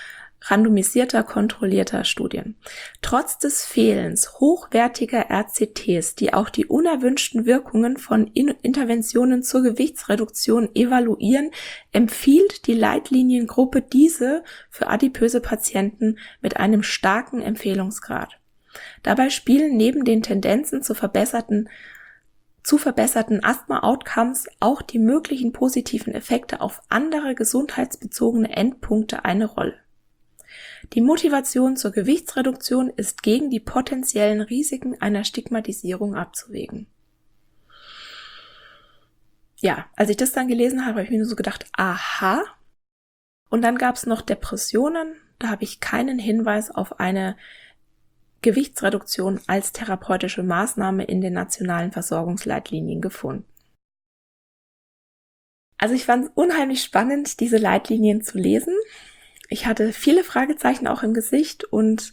randomisierter, kontrollierter Studien. Trotz des Fehlens hochwertiger R C Ts, die auch die unerwünschten Wirkungen von In- Interventionen zur Gewichtsreduktion evaluieren, empfiehlt die Leitliniengruppe diese für adipöse Patienten mit einem starken Empfehlungsgrad. Dabei spielen neben den Tendenzen zu verbesserten zu verbesserten Asthma-Outcomes auch die möglichen positiven Effekte auf andere gesundheitsbezogene Endpunkte eine Rolle. Die Motivation zur Gewichtsreduktion ist gegen die potenziellen Risiken einer Stigmatisierung abzuwägen. Ja, als ich das dann gelesen habe, habe ich mir nur so gedacht, aha. Und dann gab es noch Depressionen, da habe ich keinen Hinweis auf eine Gewichtsreduktion als therapeutische Maßnahme in den nationalen Versorgungsleitlinien gefunden. Also ich fand es unheimlich spannend, diese Leitlinien zu lesen. Ich hatte viele Fragezeichen auch im Gesicht und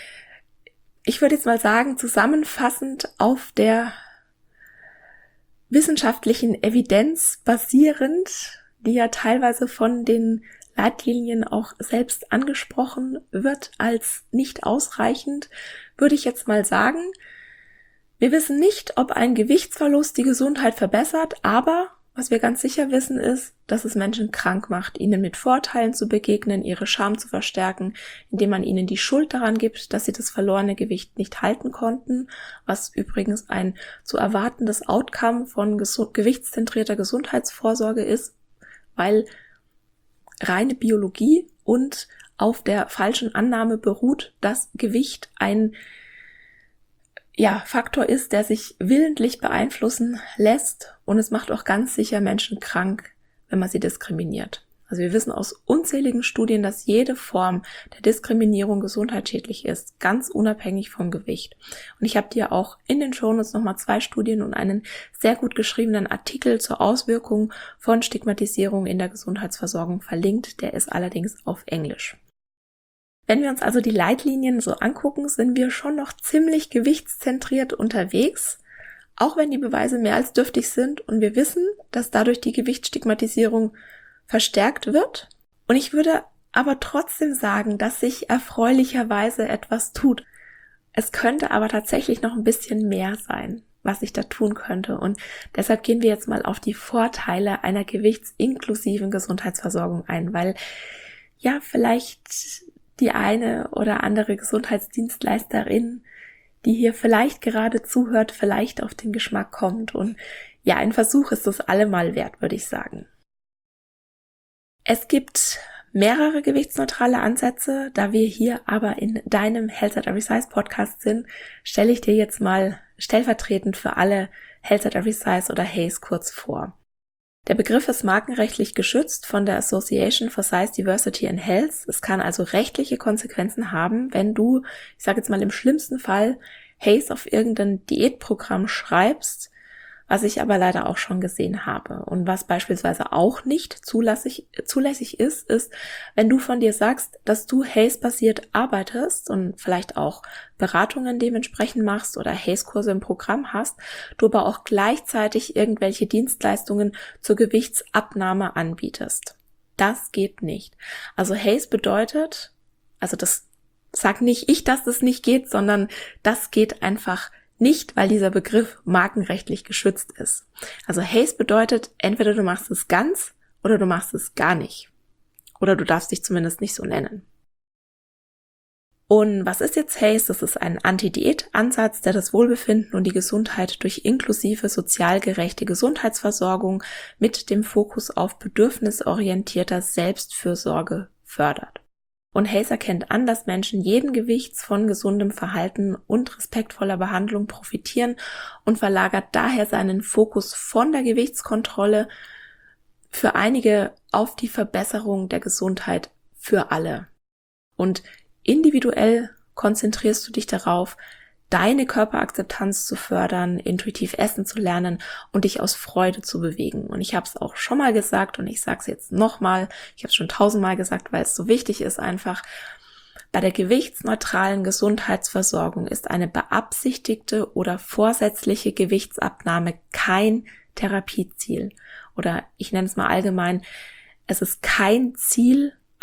ich würde jetzt mal sagen, zusammenfassend auf der wissenschaftlichen Evidenz basierend, die ja teilweise von den Leitlinien auch selbst angesprochen wird als nicht ausreichend, würde ich jetzt mal sagen, wir wissen nicht, ob ein Gewichtsverlust die Gesundheit verbessert, aber was wir ganz sicher wissen ist, dass es Menschen krank macht, ihnen mit Vorteilen zu begegnen, ihre Scham zu verstärken, indem man ihnen die Schuld daran gibt, dass sie das verlorene Gewicht nicht halten konnten, was übrigens ein zu erwartendes Outcome von gesund- gewichtszentrierter Gesundheitsvorsorge ist, weil reine Biologie und auf der falschen Annahme beruht, dass Gewicht ein ja, Faktor ist, der sich willentlich beeinflussen lässt, und es macht auch ganz sicher Menschen krank, wenn man sie diskriminiert. Also wir wissen aus unzähligen Studien, dass jede Form der Diskriminierung gesundheitsschädlich ist, ganz unabhängig vom Gewicht. Und ich habe dir auch in den Shownotes nochmal zwei Studien und einen sehr gut geschriebenen Artikel zur Auswirkung von Stigmatisierung in der Gesundheitsversorgung verlinkt. Der ist allerdings auf Englisch. Wenn wir uns also die Leitlinien so angucken, sind wir schon noch ziemlich gewichtszentriert unterwegs, auch wenn die Beweise mehr als dürftig sind und wir wissen, dass dadurch die Gewichtsstigmatisierung verstärkt wird. Und ich würde aber trotzdem sagen, dass sich erfreulicherweise etwas tut. Es könnte aber tatsächlich noch ein bisschen mehr sein, was ich da tun könnte. Und deshalb gehen wir jetzt mal auf die Vorteile einer gewichtsinklusiven Gesundheitsversorgung ein, weil ja vielleicht die eine oder andere Gesundheitsdienstleisterin, die hier vielleicht gerade zuhört, vielleicht auf den Geschmack kommt. Und ja, ein Versuch ist es allemal wert, würde ich sagen. Es gibt mehrere gewichtsneutrale Ansätze. Da wir hier aber in deinem Health at Every Size Podcast sind, stelle ich dir jetzt mal stellvertretend für alle Health at Every Size oder H A S kurz vor. Der Begriff ist markenrechtlich geschützt von der Association for Size, Diversity and Health. Es kann also rechtliche Konsequenzen haben, wenn du, ich sage jetzt mal im schlimmsten Fall, H A S auf irgendein Diätprogramm schreibst, was ich aber leider auch schon gesehen habe. Und was beispielsweise auch nicht zulässig, zulässig ist, ist, wenn du von dir sagst, dass du H A S-basiert arbeitest und vielleicht auch Beratungen dementsprechend machst oder H A S-Kurse im Programm hast, du aber auch gleichzeitig irgendwelche Dienstleistungen zur Gewichtsabnahme anbietest. Das geht nicht. Also H A S bedeutet, also das sag nicht ich, dass das nicht geht, sondern das geht einfach nicht, weil dieser Begriff markenrechtlich geschützt ist. Also H A S bedeutet, entweder du machst es ganz oder du machst es gar nicht. Oder du darfst dich zumindest nicht so nennen. Und was ist jetzt H A S? Das ist ein Anti-Diät-Ansatz, der das Wohlbefinden und die Gesundheit durch inklusive, sozial gerechte Gesundheitsversorgung mit dem Fokus auf bedürfnisorientierter Selbstfürsorge fördert. Und H A S erkennt an, dass Menschen jeden Gewichts von gesundem Verhalten und respektvoller Behandlung profitieren und verlagert daher seinen Fokus von der Gewichtskontrolle für einige auf die Verbesserung der Gesundheit für alle. Und individuell konzentrierst du dich darauf, deine Körperakzeptanz zu fördern, intuitiv essen zu lernen und dich aus Freude zu bewegen. Und ich habe es auch schon mal gesagt und ich sage es jetzt nochmal, ich habe es schon tausendmal gesagt, weil es so wichtig ist einfach, bei der gewichtsneutralen Gesundheitsversorgung ist eine beabsichtigte oder vorsätzliche Gewichtsabnahme kein Therapieziel. Oder ich nenne es mal allgemein, es ist kein Ziel,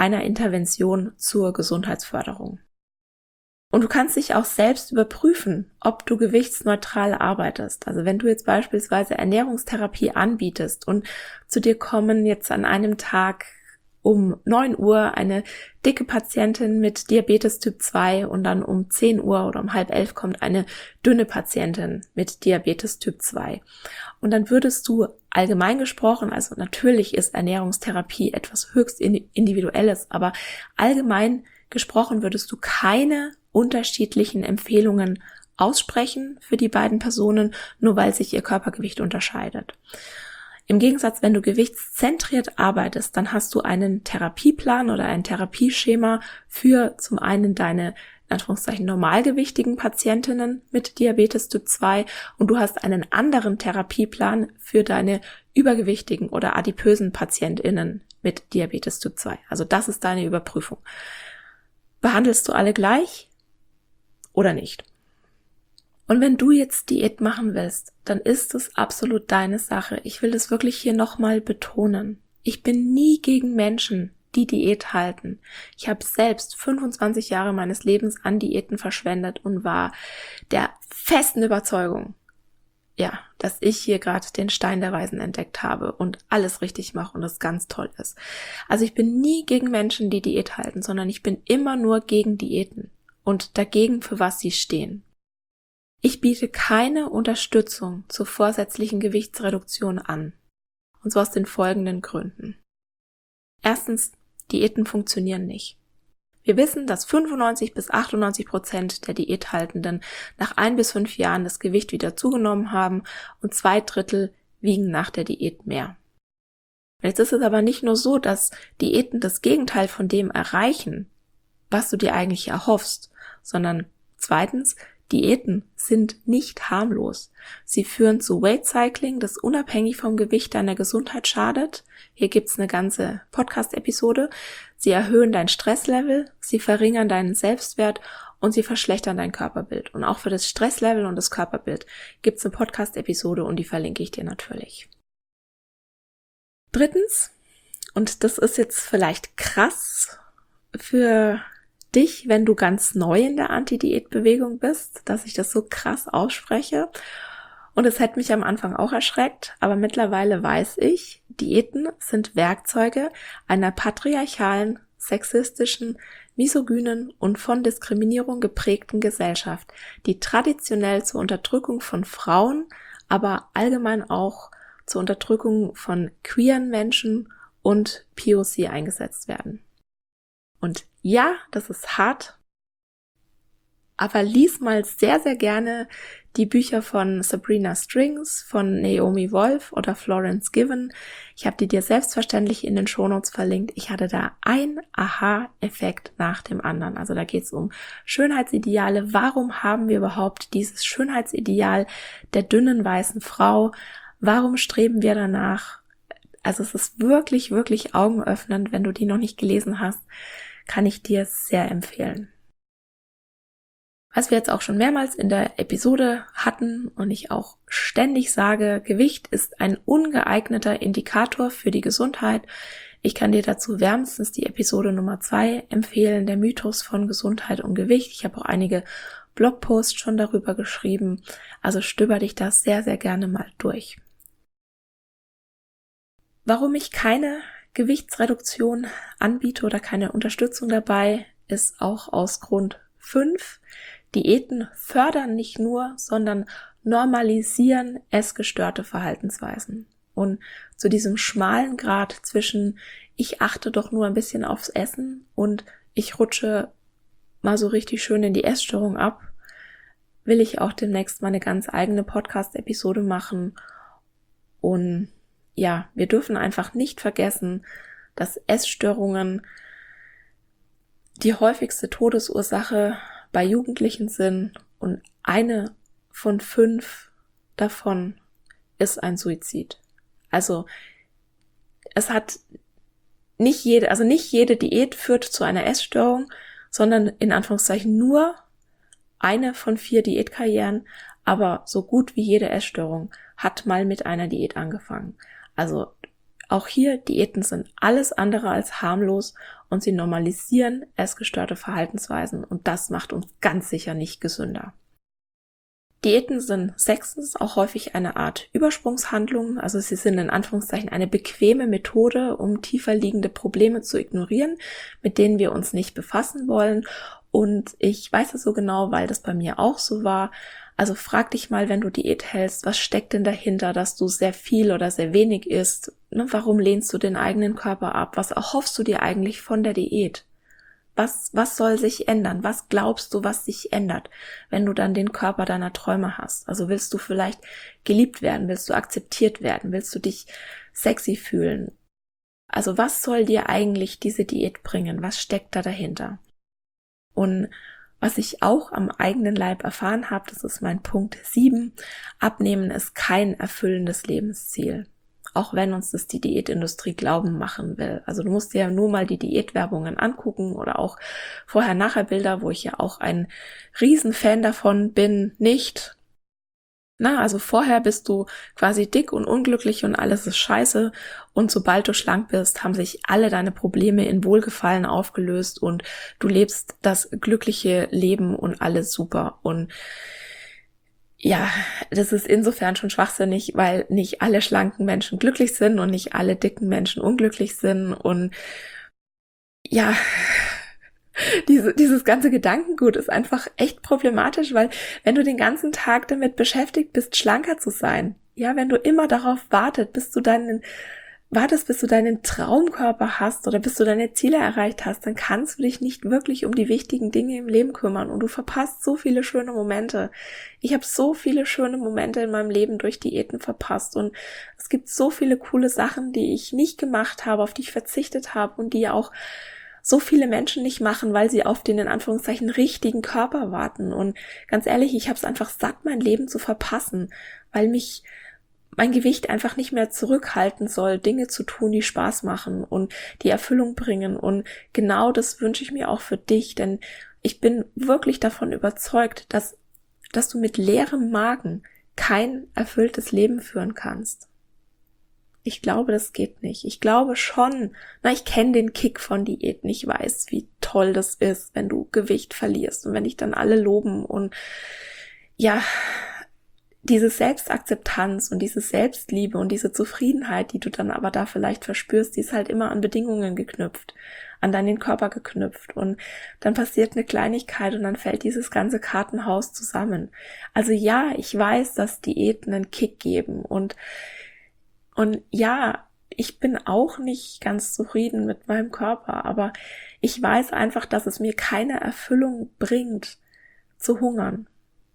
einer Intervention zur Gesundheitsförderung. Und du kannst dich auch selbst überprüfen, ob du gewichtsneutral arbeitest. Also wenn du jetzt beispielsweise Ernährungstherapie anbietest und zu dir kommen jetzt an einem Tag um neun Uhr eine dicke Patientin mit Diabetes Typ zwei und dann um zehn Uhr oder um halb elf kommt eine dünne Patientin mit Diabetes Typ zwei. Und dann würdest du allgemein gesprochen, also natürlich ist Ernährungstherapie etwas höchst Individuelles, aber allgemein gesprochen würdest du keine unterschiedlichen Empfehlungen aussprechen für die beiden Personen, nur weil sich ihr Körpergewicht unterscheidet. Im Gegensatz, wenn du gewichtszentriert arbeitest, dann hast du einen Therapieplan oder ein Therapieschema für zum einen deine, in Anführungszeichen, normalgewichtigen Patientinnen mit Diabetes Typ zwei und du hast einen anderen Therapieplan für deine übergewichtigen oder adipösen PatientInnen mit Diabetes Typ zwei. Also das ist deine Überprüfung. Behandelst du alle gleich oder nicht? Und wenn du jetzt Diät machen willst, dann ist es absolut deine Sache. Ich will das wirklich hier nochmal betonen. Ich bin nie gegen Menschen, die Diät halten. Ich habe selbst fünfundzwanzig Jahre meines Lebens an Diäten verschwendet und war der festen Überzeugung, ja, dass ich hier gerade den Stein der Weisen entdeckt habe und alles richtig mache und das ganz toll ist. Also ich bin nie gegen Menschen, die Diät halten, sondern ich bin immer nur gegen Diäten und dagegen, für was sie stehen. Ich biete keine Unterstützung zur vorsätzlichen Gewichtsreduktion an. Und zwar aus den folgenden Gründen. Erstens, Diäten funktionieren nicht. Wir wissen, dass fünfundneunzig bis achtundneunzig Prozent der Diäthaltenden nach ein bis fünf Jahren das Gewicht wieder zugenommen haben und zwei Drittel wiegen nach der Diät mehr. Jetzt ist es aber nicht nur so, dass Diäten das Gegenteil von dem erreichen, was du dir eigentlich erhoffst, sondern zweitens, Diäten sind nicht harmlos. Sie führen zu Weight Cycling, das unabhängig vom Gewicht deiner Gesundheit schadet. Hier gibt's eine ganze Podcast-Episode. Sie erhöhen dein Stresslevel, sie verringern deinen Selbstwert und sie verschlechtern dein Körperbild. Und auch für das Stresslevel und das Körperbild gibt's eine Podcast-Episode und die verlinke ich dir natürlich. Drittens, und das ist jetzt vielleicht krass für dich, wenn du ganz neu in der Anti-Diät-Bewegung bist, dass ich das so krass ausspreche. Und es hätte mich am Anfang auch erschreckt, aber mittlerweile weiß ich, Diäten sind Werkzeuge einer patriarchalen, sexistischen, misogynen und von Diskriminierung geprägten Gesellschaft, die traditionell zur Unterdrückung von Frauen, aber allgemein auch zur Unterdrückung von queeren Menschen und P O C eingesetzt werden. Und ja, das ist hart, aber lies mal sehr, sehr gerne die Bücher von Sabrina Strings, von Naomi Wolf oder Florence Given. Ich habe die dir selbstverständlich in den Shownotes verlinkt. Ich hatte da ein Aha-Effekt nach dem anderen. Also da geht es um Schönheitsideale. Warum haben wir überhaupt dieses Schönheitsideal der dünnen weißen Frau? Warum streben wir danach? Also es ist wirklich, wirklich augenöffnend. Wenn du die noch nicht gelesen hast, kann ich dir sehr empfehlen. Was wir jetzt auch schon mehrmals in der Episode hatten und ich auch ständig sage, Gewicht ist ein ungeeigneter Indikator für die Gesundheit. Ich kann dir dazu wärmstens die Episode Nummer zwei empfehlen, der Mythos von Gesundheit und Gewicht. Ich habe auch einige Blogposts schon darüber geschrieben, also stöber dich da sehr, sehr gerne mal durch. Warum ich keine Gewichtsreduktion anbiete oder keine Unterstützung dabei, ist auch aus Grund fünf. Diäten fördern nicht nur, sondern normalisieren essgestörte Verhaltensweisen. Und zu diesem schmalen Grat zwischen ich achte doch nur ein bisschen aufs Essen und ich rutsche mal so richtig schön in die Essstörung ab, will ich auch demnächst mal eine ganz eigene Podcast-Episode machen. Und ja, wir dürfen einfach nicht vergessen, dass Essstörungen die häufigste Todesursache bei Jugendlichen sind und eine von fünf davon ist ein Suizid. Also es hat nicht jede, also nicht jede Diät führt zu einer Essstörung, sondern in Anführungszeichen nur eine von vier Diätkarrieren, aber so gut wie jede Essstörung hat mal mit einer Diät angefangen. Also auch hier, Diäten sind alles andere als harmlos und sie normalisieren essgestörte Verhaltensweisen und das macht uns ganz sicher nicht gesünder. Diäten sind sechstens auch häufig eine Art Übersprungshandlung, also sie sind in Anführungszeichen eine bequeme Methode, um tiefer liegende Probleme zu ignorieren, mit denen wir uns nicht befassen wollen. Und ich weiß es so genau, weil das bei mir auch so war. Also frag dich mal, wenn du Diät hältst, was steckt denn dahinter, dass du sehr viel oder sehr wenig isst? Ne, warum lehnst du den eigenen Körper ab? Was erhoffst du dir eigentlich von der Diät? Was, was soll sich ändern? Was glaubst du, was sich ändert, wenn du dann den Körper deiner Träume hast? Also willst du vielleicht geliebt werden? Willst du akzeptiert werden? Willst du dich sexy fühlen? Also was soll dir eigentlich diese Diät bringen? Was steckt da dahinter? Und was ich auch am eigenen Leib erfahren habe, das ist mein Punkt sieben, Abnehmen ist kein erfüllendes Lebensziel. Auch wenn uns das die Diätindustrie glauben machen will. Also du musst dir ja nur mal die Diätwerbungen angucken oder auch Vorher-Nachher-Bilder, wo ich ja auch ein Riesenfan davon bin, nicht. Na, also vorher bist du quasi dick und unglücklich und alles ist scheiße und sobald du schlank bist, haben sich alle deine Probleme in Wohlgefallen aufgelöst und du lebst das glückliche Leben und alles super. Und ja, das ist insofern schon schwachsinnig, weil nicht alle schlanken Menschen glücklich sind und nicht alle dicken Menschen unglücklich sind und ja, diese, dieses ganze Gedankengut ist einfach echt problematisch, weil wenn du den ganzen Tag damit beschäftigt bist, schlanker zu sein, ja, wenn du immer darauf wartet, bis du deinen wartest, bis du deinen Traumkörper hast oder bis du deine Ziele erreicht hast, dann kannst du dich nicht wirklich um die wichtigen Dinge im Leben kümmern und du verpasst so viele schöne Momente. Ich habe so viele schöne Momente in meinem Leben durch Diäten verpasst und es gibt so viele coole Sachen, die ich nicht gemacht habe, auf die ich verzichtet habe und die auch so viele Menschen nicht machen, weil sie auf den in Anführungszeichen richtigen Körper warten. Und ganz ehrlich, ich habe es einfach satt, mein Leben zu verpassen, weil mich mein Gewicht einfach nicht mehr zurückhalten soll, Dinge zu tun, die Spaß machen und die Erfüllung bringen. Und genau das wünsche ich mir auch für dich, denn ich bin wirklich davon überzeugt, dass, dass du mit leerem Magen kein erfülltes Leben führen kannst. Ich glaube, das geht nicht. Ich glaube schon, na, ich kenne den Kick von Diäten. Ich weiß, wie toll das ist, wenn du Gewicht verlierst und wenn dich dann alle loben und ja, diese Selbstakzeptanz und diese Selbstliebe und diese Zufriedenheit, die du dann aber da vielleicht verspürst, die ist halt immer an Bedingungen geknüpft, an deinen Körper geknüpft und dann passiert eine Kleinigkeit und dann fällt dieses ganze Kartenhaus zusammen. Also ja, ich weiß, dass Diäten einen Kick geben und und ja, ich bin auch nicht ganz zufrieden mit meinem Körper, aber ich weiß einfach, dass es mir keine Erfüllung bringt, zu hungern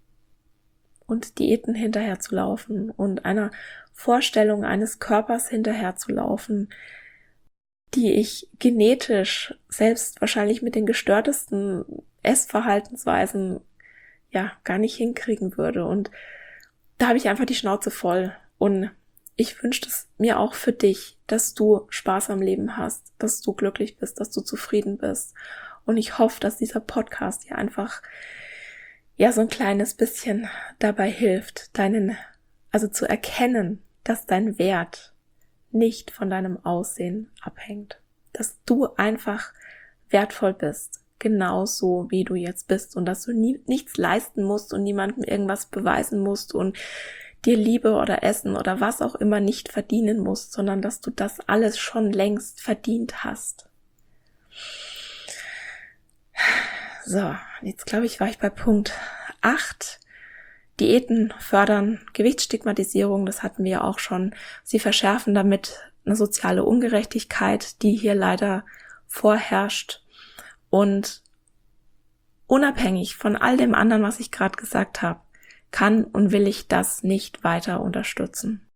und Diäten hinterherzulaufen und einer Vorstellung eines Körpers hinterherzulaufen, die ich genetisch selbst wahrscheinlich mit den gestörtesten Essverhaltensweisen ja gar nicht hinkriegen würde. Und da habe ich einfach die Schnauze voll. Und ich wünsche es mir auch für dich, dass du Spaß am Leben hast, dass du glücklich bist, dass du zufrieden bist. Und ich hoffe, dass dieser Podcast dir einfach ja so ein kleines bisschen dabei hilft, deinen, also zu erkennen, dass dein Wert nicht von deinem Aussehen abhängt. Dass du einfach wertvoll bist, genauso wie du jetzt bist und dass du nie, nichts leisten musst und niemandem irgendwas beweisen musst und dir Liebe oder Essen oder was auch immer nicht verdienen musst, sondern dass du das alles schon längst verdient hast. So, jetzt glaube ich, war ich bei Punkt acht. Diäten fördern Gewichtsstigmatisierung, das hatten wir ja auch schon. Sie verschärfen damit eine soziale Ungerechtigkeit, die hier leider vorherrscht. Und unabhängig von all dem anderen, was ich gerade gesagt habe, kann und will ich das nicht weiter unterstützen.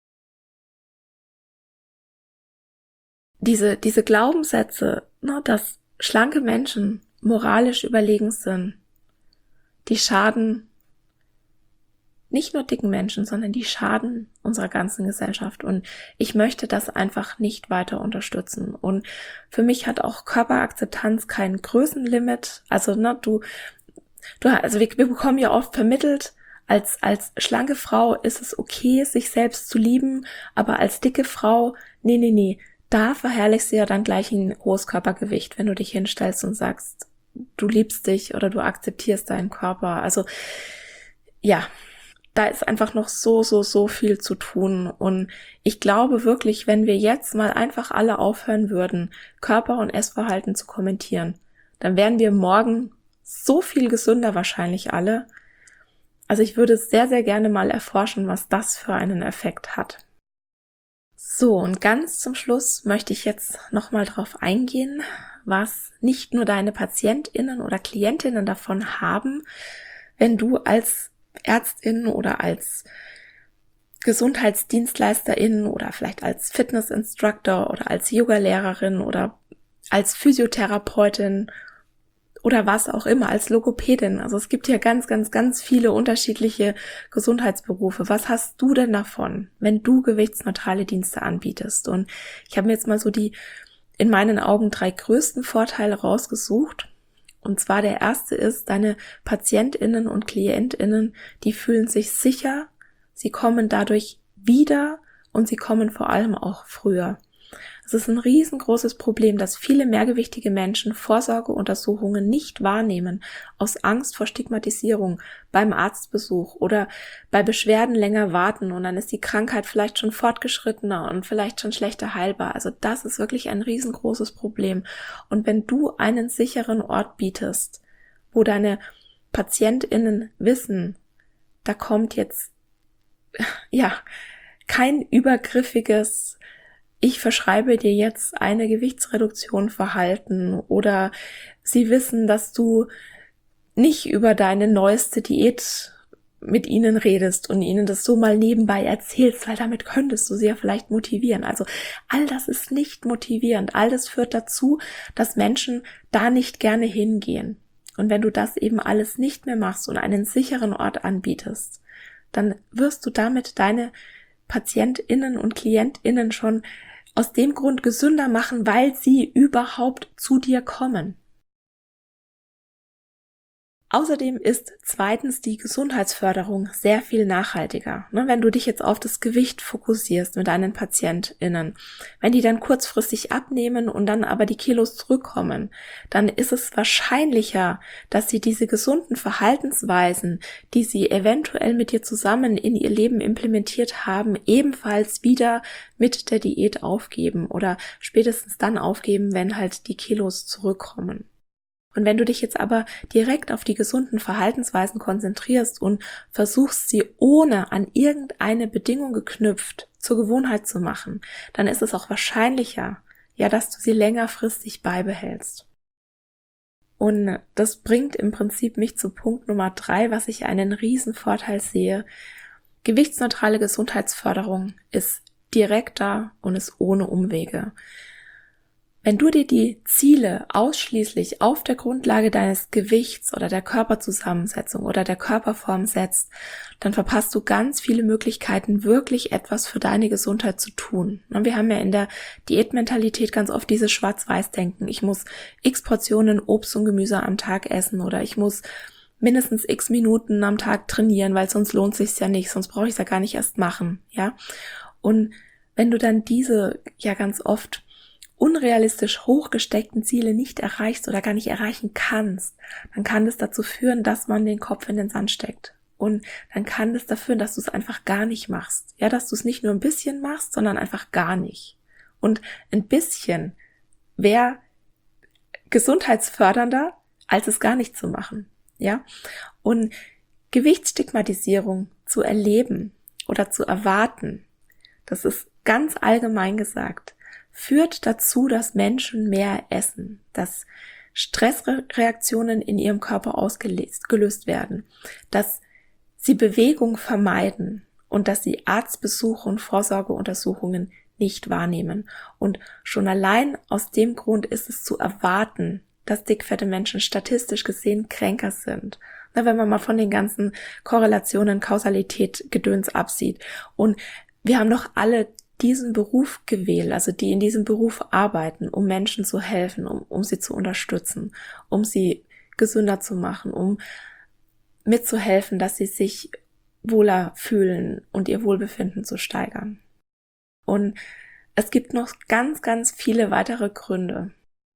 Diese, diese Glaubenssätze, ne, dass schlanke Menschen moralisch überlegen sind, die schaden nicht nur dicken Menschen, sondern die schaden unserer ganzen Gesellschaft. Und ich möchte das einfach nicht weiter unterstützen. Und für mich hat auch Körperakzeptanz kein Größenlimit. Also, ne, du, du, also wir, wir bekommen ja oft vermittelt, als, als schlanke Frau ist es okay, sich selbst zu lieben, aber als dicke Frau, nee, nee, nee. da verherrlichst du ja dann gleich ein hohes Körpergewicht, wenn du dich hinstellst und sagst, du liebst dich oder du akzeptierst deinen Körper. Also ja, da ist einfach noch so, so, so viel zu tun. Und ich glaube wirklich, wenn wir jetzt mal einfach alle aufhören würden, Körper- und Essverhalten zu kommentieren, dann wären wir morgen so viel gesünder wahrscheinlich alle. Also ich würde sehr, sehr gerne mal erforschen, was das für einen Effekt hat. So, und ganz zum Schluss möchte ich jetzt nochmal drauf eingehen, was nicht nur deine PatientInnen oder KlientInnen davon haben, wenn du als Ärztin oder als Gesundheitsdienstleisterin oder vielleicht als Fitnessinstructor oder als Yogalehrerin oder als Physiotherapeutin oder was auch immer, als Logopädin. Also es gibt ja ganz, ganz, ganz viele unterschiedliche Gesundheitsberufe. Was hast du denn davon, wenn du gewichtsneutrale Dienste anbietest? Und ich habe mir jetzt mal so die in meinen Augen drei größten Vorteile rausgesucht. Und zwar der erste ist, deine PatientInnen und KlientInnen, die fühlen sich sicher, sie kommen dadurch wieder und sie kommen vor allem auch früher. Es ist ein riesengroßes Problem, dass viele mehrgewichtige Menschen Vorsorgeuntersuchungen nicht wahrnehmen, aus Angst vor Stigmatisierung beim Arztbesuch oder bei Beschwerden länger warten und dann ist die Krankheit vielleicht schon fortgeschrittener und vielleicht schon schlechter heilbar. Also das ist wirklich ein riesengroßes Problem. Und wenn du einen sicheren Ort bietest, wo deine PatientInnen wissen, da kommt jetzt, ja, kein übergriffiges ich verschreibe dir jetzt eine Gewichtsreduktion Verhalten oder sie wissen, dass du nicht über deine neueste Diät mit ihnen redest und ihnen das so mal nebenbei erzählst, weil damit könntest du sie ja vielleicht motivieren. Also all das ist nicht motivierend. All das führt dazu, dass Menschen da nicht gerne hingehen. Und wenn du das eben alles nicht mehr machst und einen sicheren Ort anbietest, dann wirst du damit deine PatientInnen und KlientInnen schon aus dem Grund gesünder machen, weil sie überhaupt zu dir kommen. Außerdem ist zweitens die Gesundheitsförderung sehr viel nachhaltiger. Wenn du dich jetzt auf das Gewicht fokussierst mit deinen PatientInnen, wenn die dann kurzfristig abnehmen und dann aber die Kilos zurückkommen, dann ist es wahrscheinlicher, dass sie diese gesunden Verhaltensweisen, die sie eventuell mit dir zusammen in ihr Leben implementiert haben, ebenfalls wieder mit der Diät aufgeben oder spätestens dann aufgeben, wenn halt die Kilos zurückkommen. Und wenn du dich jetzt aber direkt auf die gesunden Verhaltensweisen konzentrierst und versuchst, sie ohne an irgendeine Bedingung geknüpft zur Gewohnheit zu machen, dann ist es auch wahrscheinlicher, ja, dass du sie längerfristig beibehältst. Und das bringt im Prinzip mich zu Punkt Nummer drei, was ich einen riesen Vorteil sehe. Gewichtsneutrale Gesundheitsförderung ist direkter und ist ohne Umwege. Wenn du dir die Ziele ausschließlich auf der Grundlage deines Gewichts oder der Körperzusammensetzung oder der Körperform setzt, dann verpasst du ganz viele Möglichkeiten, wirklich etwas für deine Gesundheit zu tun. Wir haben ja in der Diätmentalität ganz oft dieses Schwarz-Weiß-Denken. Ich muss x Portionen Obst und Gemüse am Tag essen oder ich muss mindestens x Minuten am Tag trainieren, weil sonst lohnt sich's ja nicht, sonst brauche ich es ja gar nicht erst machen, ja. Und wenn du dann diese ja ganz oft unrealistisch hochgesteckten Ziele nicht erreichst oder gar nicht erreichen kannst, dann kann das dazu führen, dass man den Kopf in den Sand steckt. Und dann kann das dafür führen, dass du es einfach gar nicht machst. Ja, dass du es nicht nur ein bisschen machst, sondern einfach gar nicht. Und ein bisschen wäre gesundheitsfördernder, als es gar nicht zu machen. Ja, und Gewichtsstigmatisierung zu erleben oder zu erwarten, das ist ganz allgemein gesagt, führt dazu, dass Menschen mehr essen, dass Stressreaktionen in ihrem Körper ausgelöst werden, dass sie Bewegung vermeiden und dass sie Arztbesuche und Vorsorgeuntersuchungen nicht wahrnehmen. Und schon allein aus dem Grund ist es zu erwarten, dass dickfette Menschen statistisch gesehen kränker sind. Na, wenn man mal von den ganzen Korrelationen, Kausalität, Gedöns absieht. Und wir haben doch alle diesen Beruf gewählt, also die in diesem Beruf arbeiten, um Menschen zu helfen, um, um sie zu unterstützen, um sie gesünder zu machen, um mitzuhelfen, dass sie sich wohler fühlen und ihr Wohlbefinden zu steigern. Und Es gibt noch ganz, ganz viele weitere Gründe,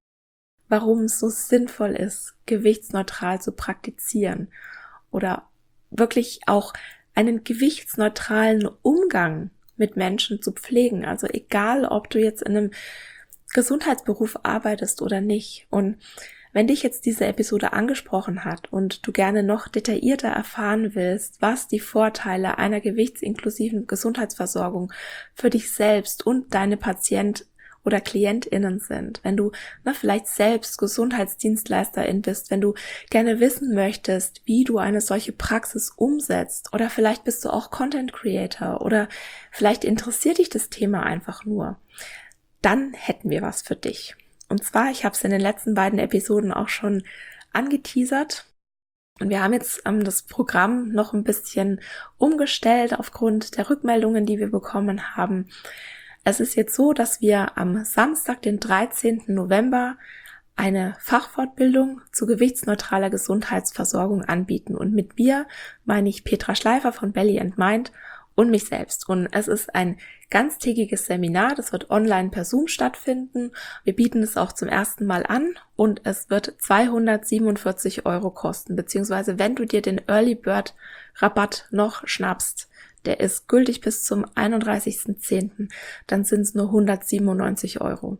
warum es so sinnvoll ist, gewichtsneutral zu praktizieren oder wirklich auch einen gewichtsneutralen Umgang mit Menschen zu pflegen. Also egal, ob du jetzt in einem Gesundheitsberuf arbeitest oder nicht. Und wenn dich jetzt diese Episode angesprochen hat und du gerne noch detaillierter erfahren willst, was die Vorteile einer gewichtsinklusiven Gesundheitsversorgung für dich selbst und deine Patient oder KlientInnen sind, wenn du na, vielleicht selbst Gesundheitsdienstleisterin bist, wenn du gerne wissen möchtest, wie du eine solche Praxis umsetzt, oder vielleicht bist du auch Content Creator oder vielleicht interessiert dich das Thema einfach nur, dann hätten wir was für dich. Und zwar, ich habe es in den letzten beiden Episoden auch schon angeteasert. Und wir haben jetzt ähm, das Programm noch ein bisschen umgestellt aufgrund der Rückmeldungen, die wir bekommen haben. Es ist jetzt so, dass wir am Samstag, den dreizehnten November, eine Fachfortbildung zu gewichtsneutraler Gesundheitsversorgung anbieten. Und mit wir meine ich Petra Schleifer von Belly and Mind und mich selbst. Und es ist ein ganztägiges Seminar, das wird online per Zoom stattfinden. Wir bieten es auch zum ersten Mal an und es wird zweihundertsiebenundvierzig Euro kosten, beziehungsweise wenn du dir den Early Bird Rabatt noch schnappst, der ist gültig bis zum einunddreißigsten zehnten, dann sind es nur hundertsiebenundneunzig Euro.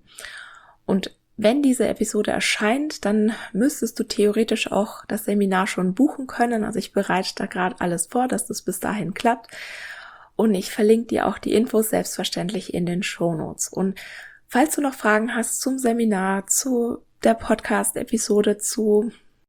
Und wenn diese Episode erscheint, dann müsstest du theoretisch auch das Seminar schon buchen können. Also ich bereite da gerade alles vor, dass das bis dahin klappt. Und ich verlinke dir auch die Infos selbstverständlich in den Shownotes. Und falls du noch Fragen hast zum Seminar, zu der Podcast-Episode, zu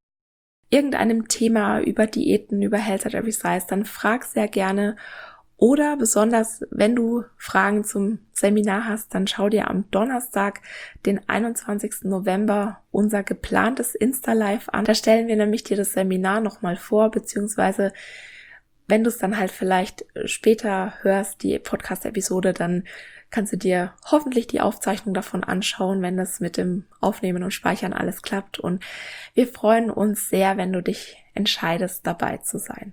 irgendeinem Thema über Diäten, über Health at Every Size, dann frag sehr gerne. Oder besonders, wenn du Fragen zum Seminar hast, dann schau dir am Donnerstag, den einundzwanzigsten November, unser geplantes Insta-Live an. Da stellen wir nämlich dir das Seminar nochmal vor, beziehungsweise wenn du es dann halt vielleicht später hörst, die Podcast-Episode, dann kannst du dir hoffentlich die Aufzeichnung davon anschauen, wenn das mit dem Aufnehmen und Speichern alles klappt. Und wir freuen uns sehr, wenn du dich entscheidest, dabei zu sein.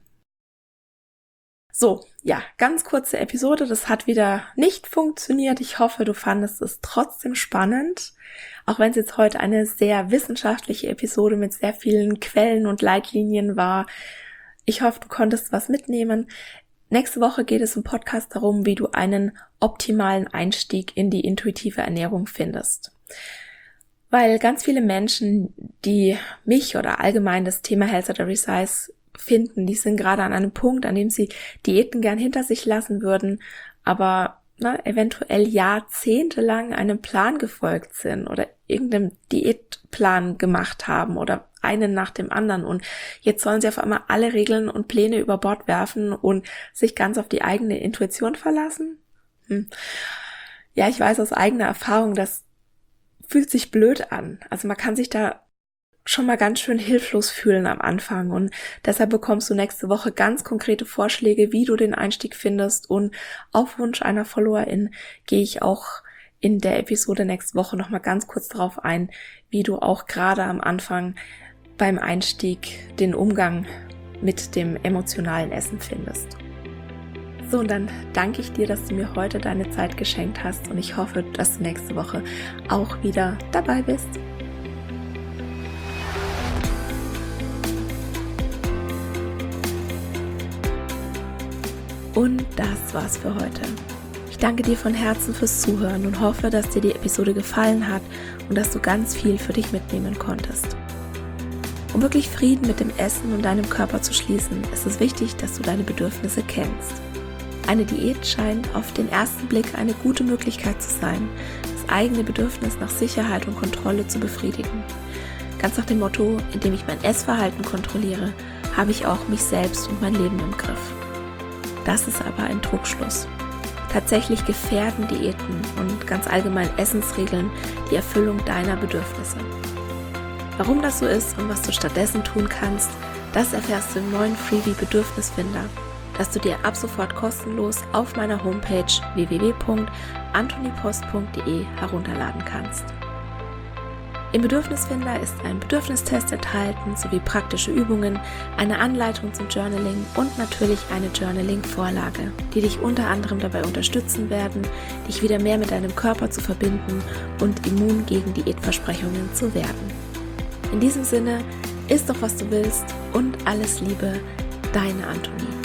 So, ja, ganz kurze Episode. Das hat wieder nicht funktioniert. Ich hoffe, du fandest es trotzdem spannend. Auch wenn es jetzt heute eine sehr wissenschaftliche Episode mit sehr vielen Quellen und Leitlinien war. Ich hoffe, du konntest was mitnehmen. Nächste Woche geht es im Podcast darum, wie du einen optimalen Einstieg in die intuitive Ernährung findest. Weil ganz viele Menschen, die mich oder allgemein das Thema Health at Every Size finden, die sind gerade an einem Punkt, an dem sie Diäten gern hinter sich lassen würden, aber na, eventuell jahrzehntelang einem Plan gefolgt sind oder irgendeinem Diätplan gemacht haben oder einen nach dem anderen, und jetzt sollen sie auf einmal alle Regeln und Pläne über Bord werfen und sich ganz auf die eigene Intuition verlassen. Hm. Ja, ich weiß aus eigener Erfahrung, das fühlt sich blöd an. Also man kann sich da schon mal ganz schön hilflos fühlen am Anfang, und deshalb bekommst du nächste Woche ganz konkrete Vorschläge, wie du den Einstieg findest, und auf Wunsch einer Followerin gehe ich auch in der Episode nächste Woche noch mal ganz kurz darauf ein, wie du auch gerade am Anfang beim Einstieg den Umgang mit dem emotionalen Essen findest. So, und dann danke ich dir, dass du mir heute deine Zeit geschenkt hast, und ich hoffe, dass du nächste Woche auch wieder dabei bist. Und das war's für heute. Ich danke dir von Herzen fürs Zuhören und hoffe, dass dir die Episode gefallen hat und dass du ganz viel für dich mitnehmen konntest. Um wirklich Frieden mit dem Essen und deinem Körper zu schließen, ist es wichtig, dass du deine Bedürfnisse kennst. Eine Diät scheint auf den ersten Blick eine gute Möglichkeit zu sein, das eigene Bedürfnis nach Sicherheit und Kontrolle zu befriedigen. Ganz nach dem Motto, indem ich mein Essverhalten kontrolliere, habe ich auch mich selbst und mein Leben im Griff. Das ist aber ein Trugschluss. Tatsächlich gefährden Diäten und ganz allgemein Essensregeln die Erfüllung deiner Bedürfnisse. Warum das so ist und was du stattdessen tun kannst, das erfährst du im neuen Freebie Bedürfnisfinder, das du dir ab sofort kostenlos auf meiner Homepage w w w punkt antonipost punkt d e herunterladen kannst. Im Bedürfnisfinder ist ein Bedürfnistest enthalten, sowie praktische Übungen, eine Anleitung zum Journaling und natürlich eine Journaling-Vorlage, die dich unter anderem dabei unterstützen werden, dich wieder mehr mit deinem Körper zu verbinden und immun gegen Diätversprechungen zu werden. In diesem Sinne, iss doch, was du willst und alles Liebe, deine Antonie.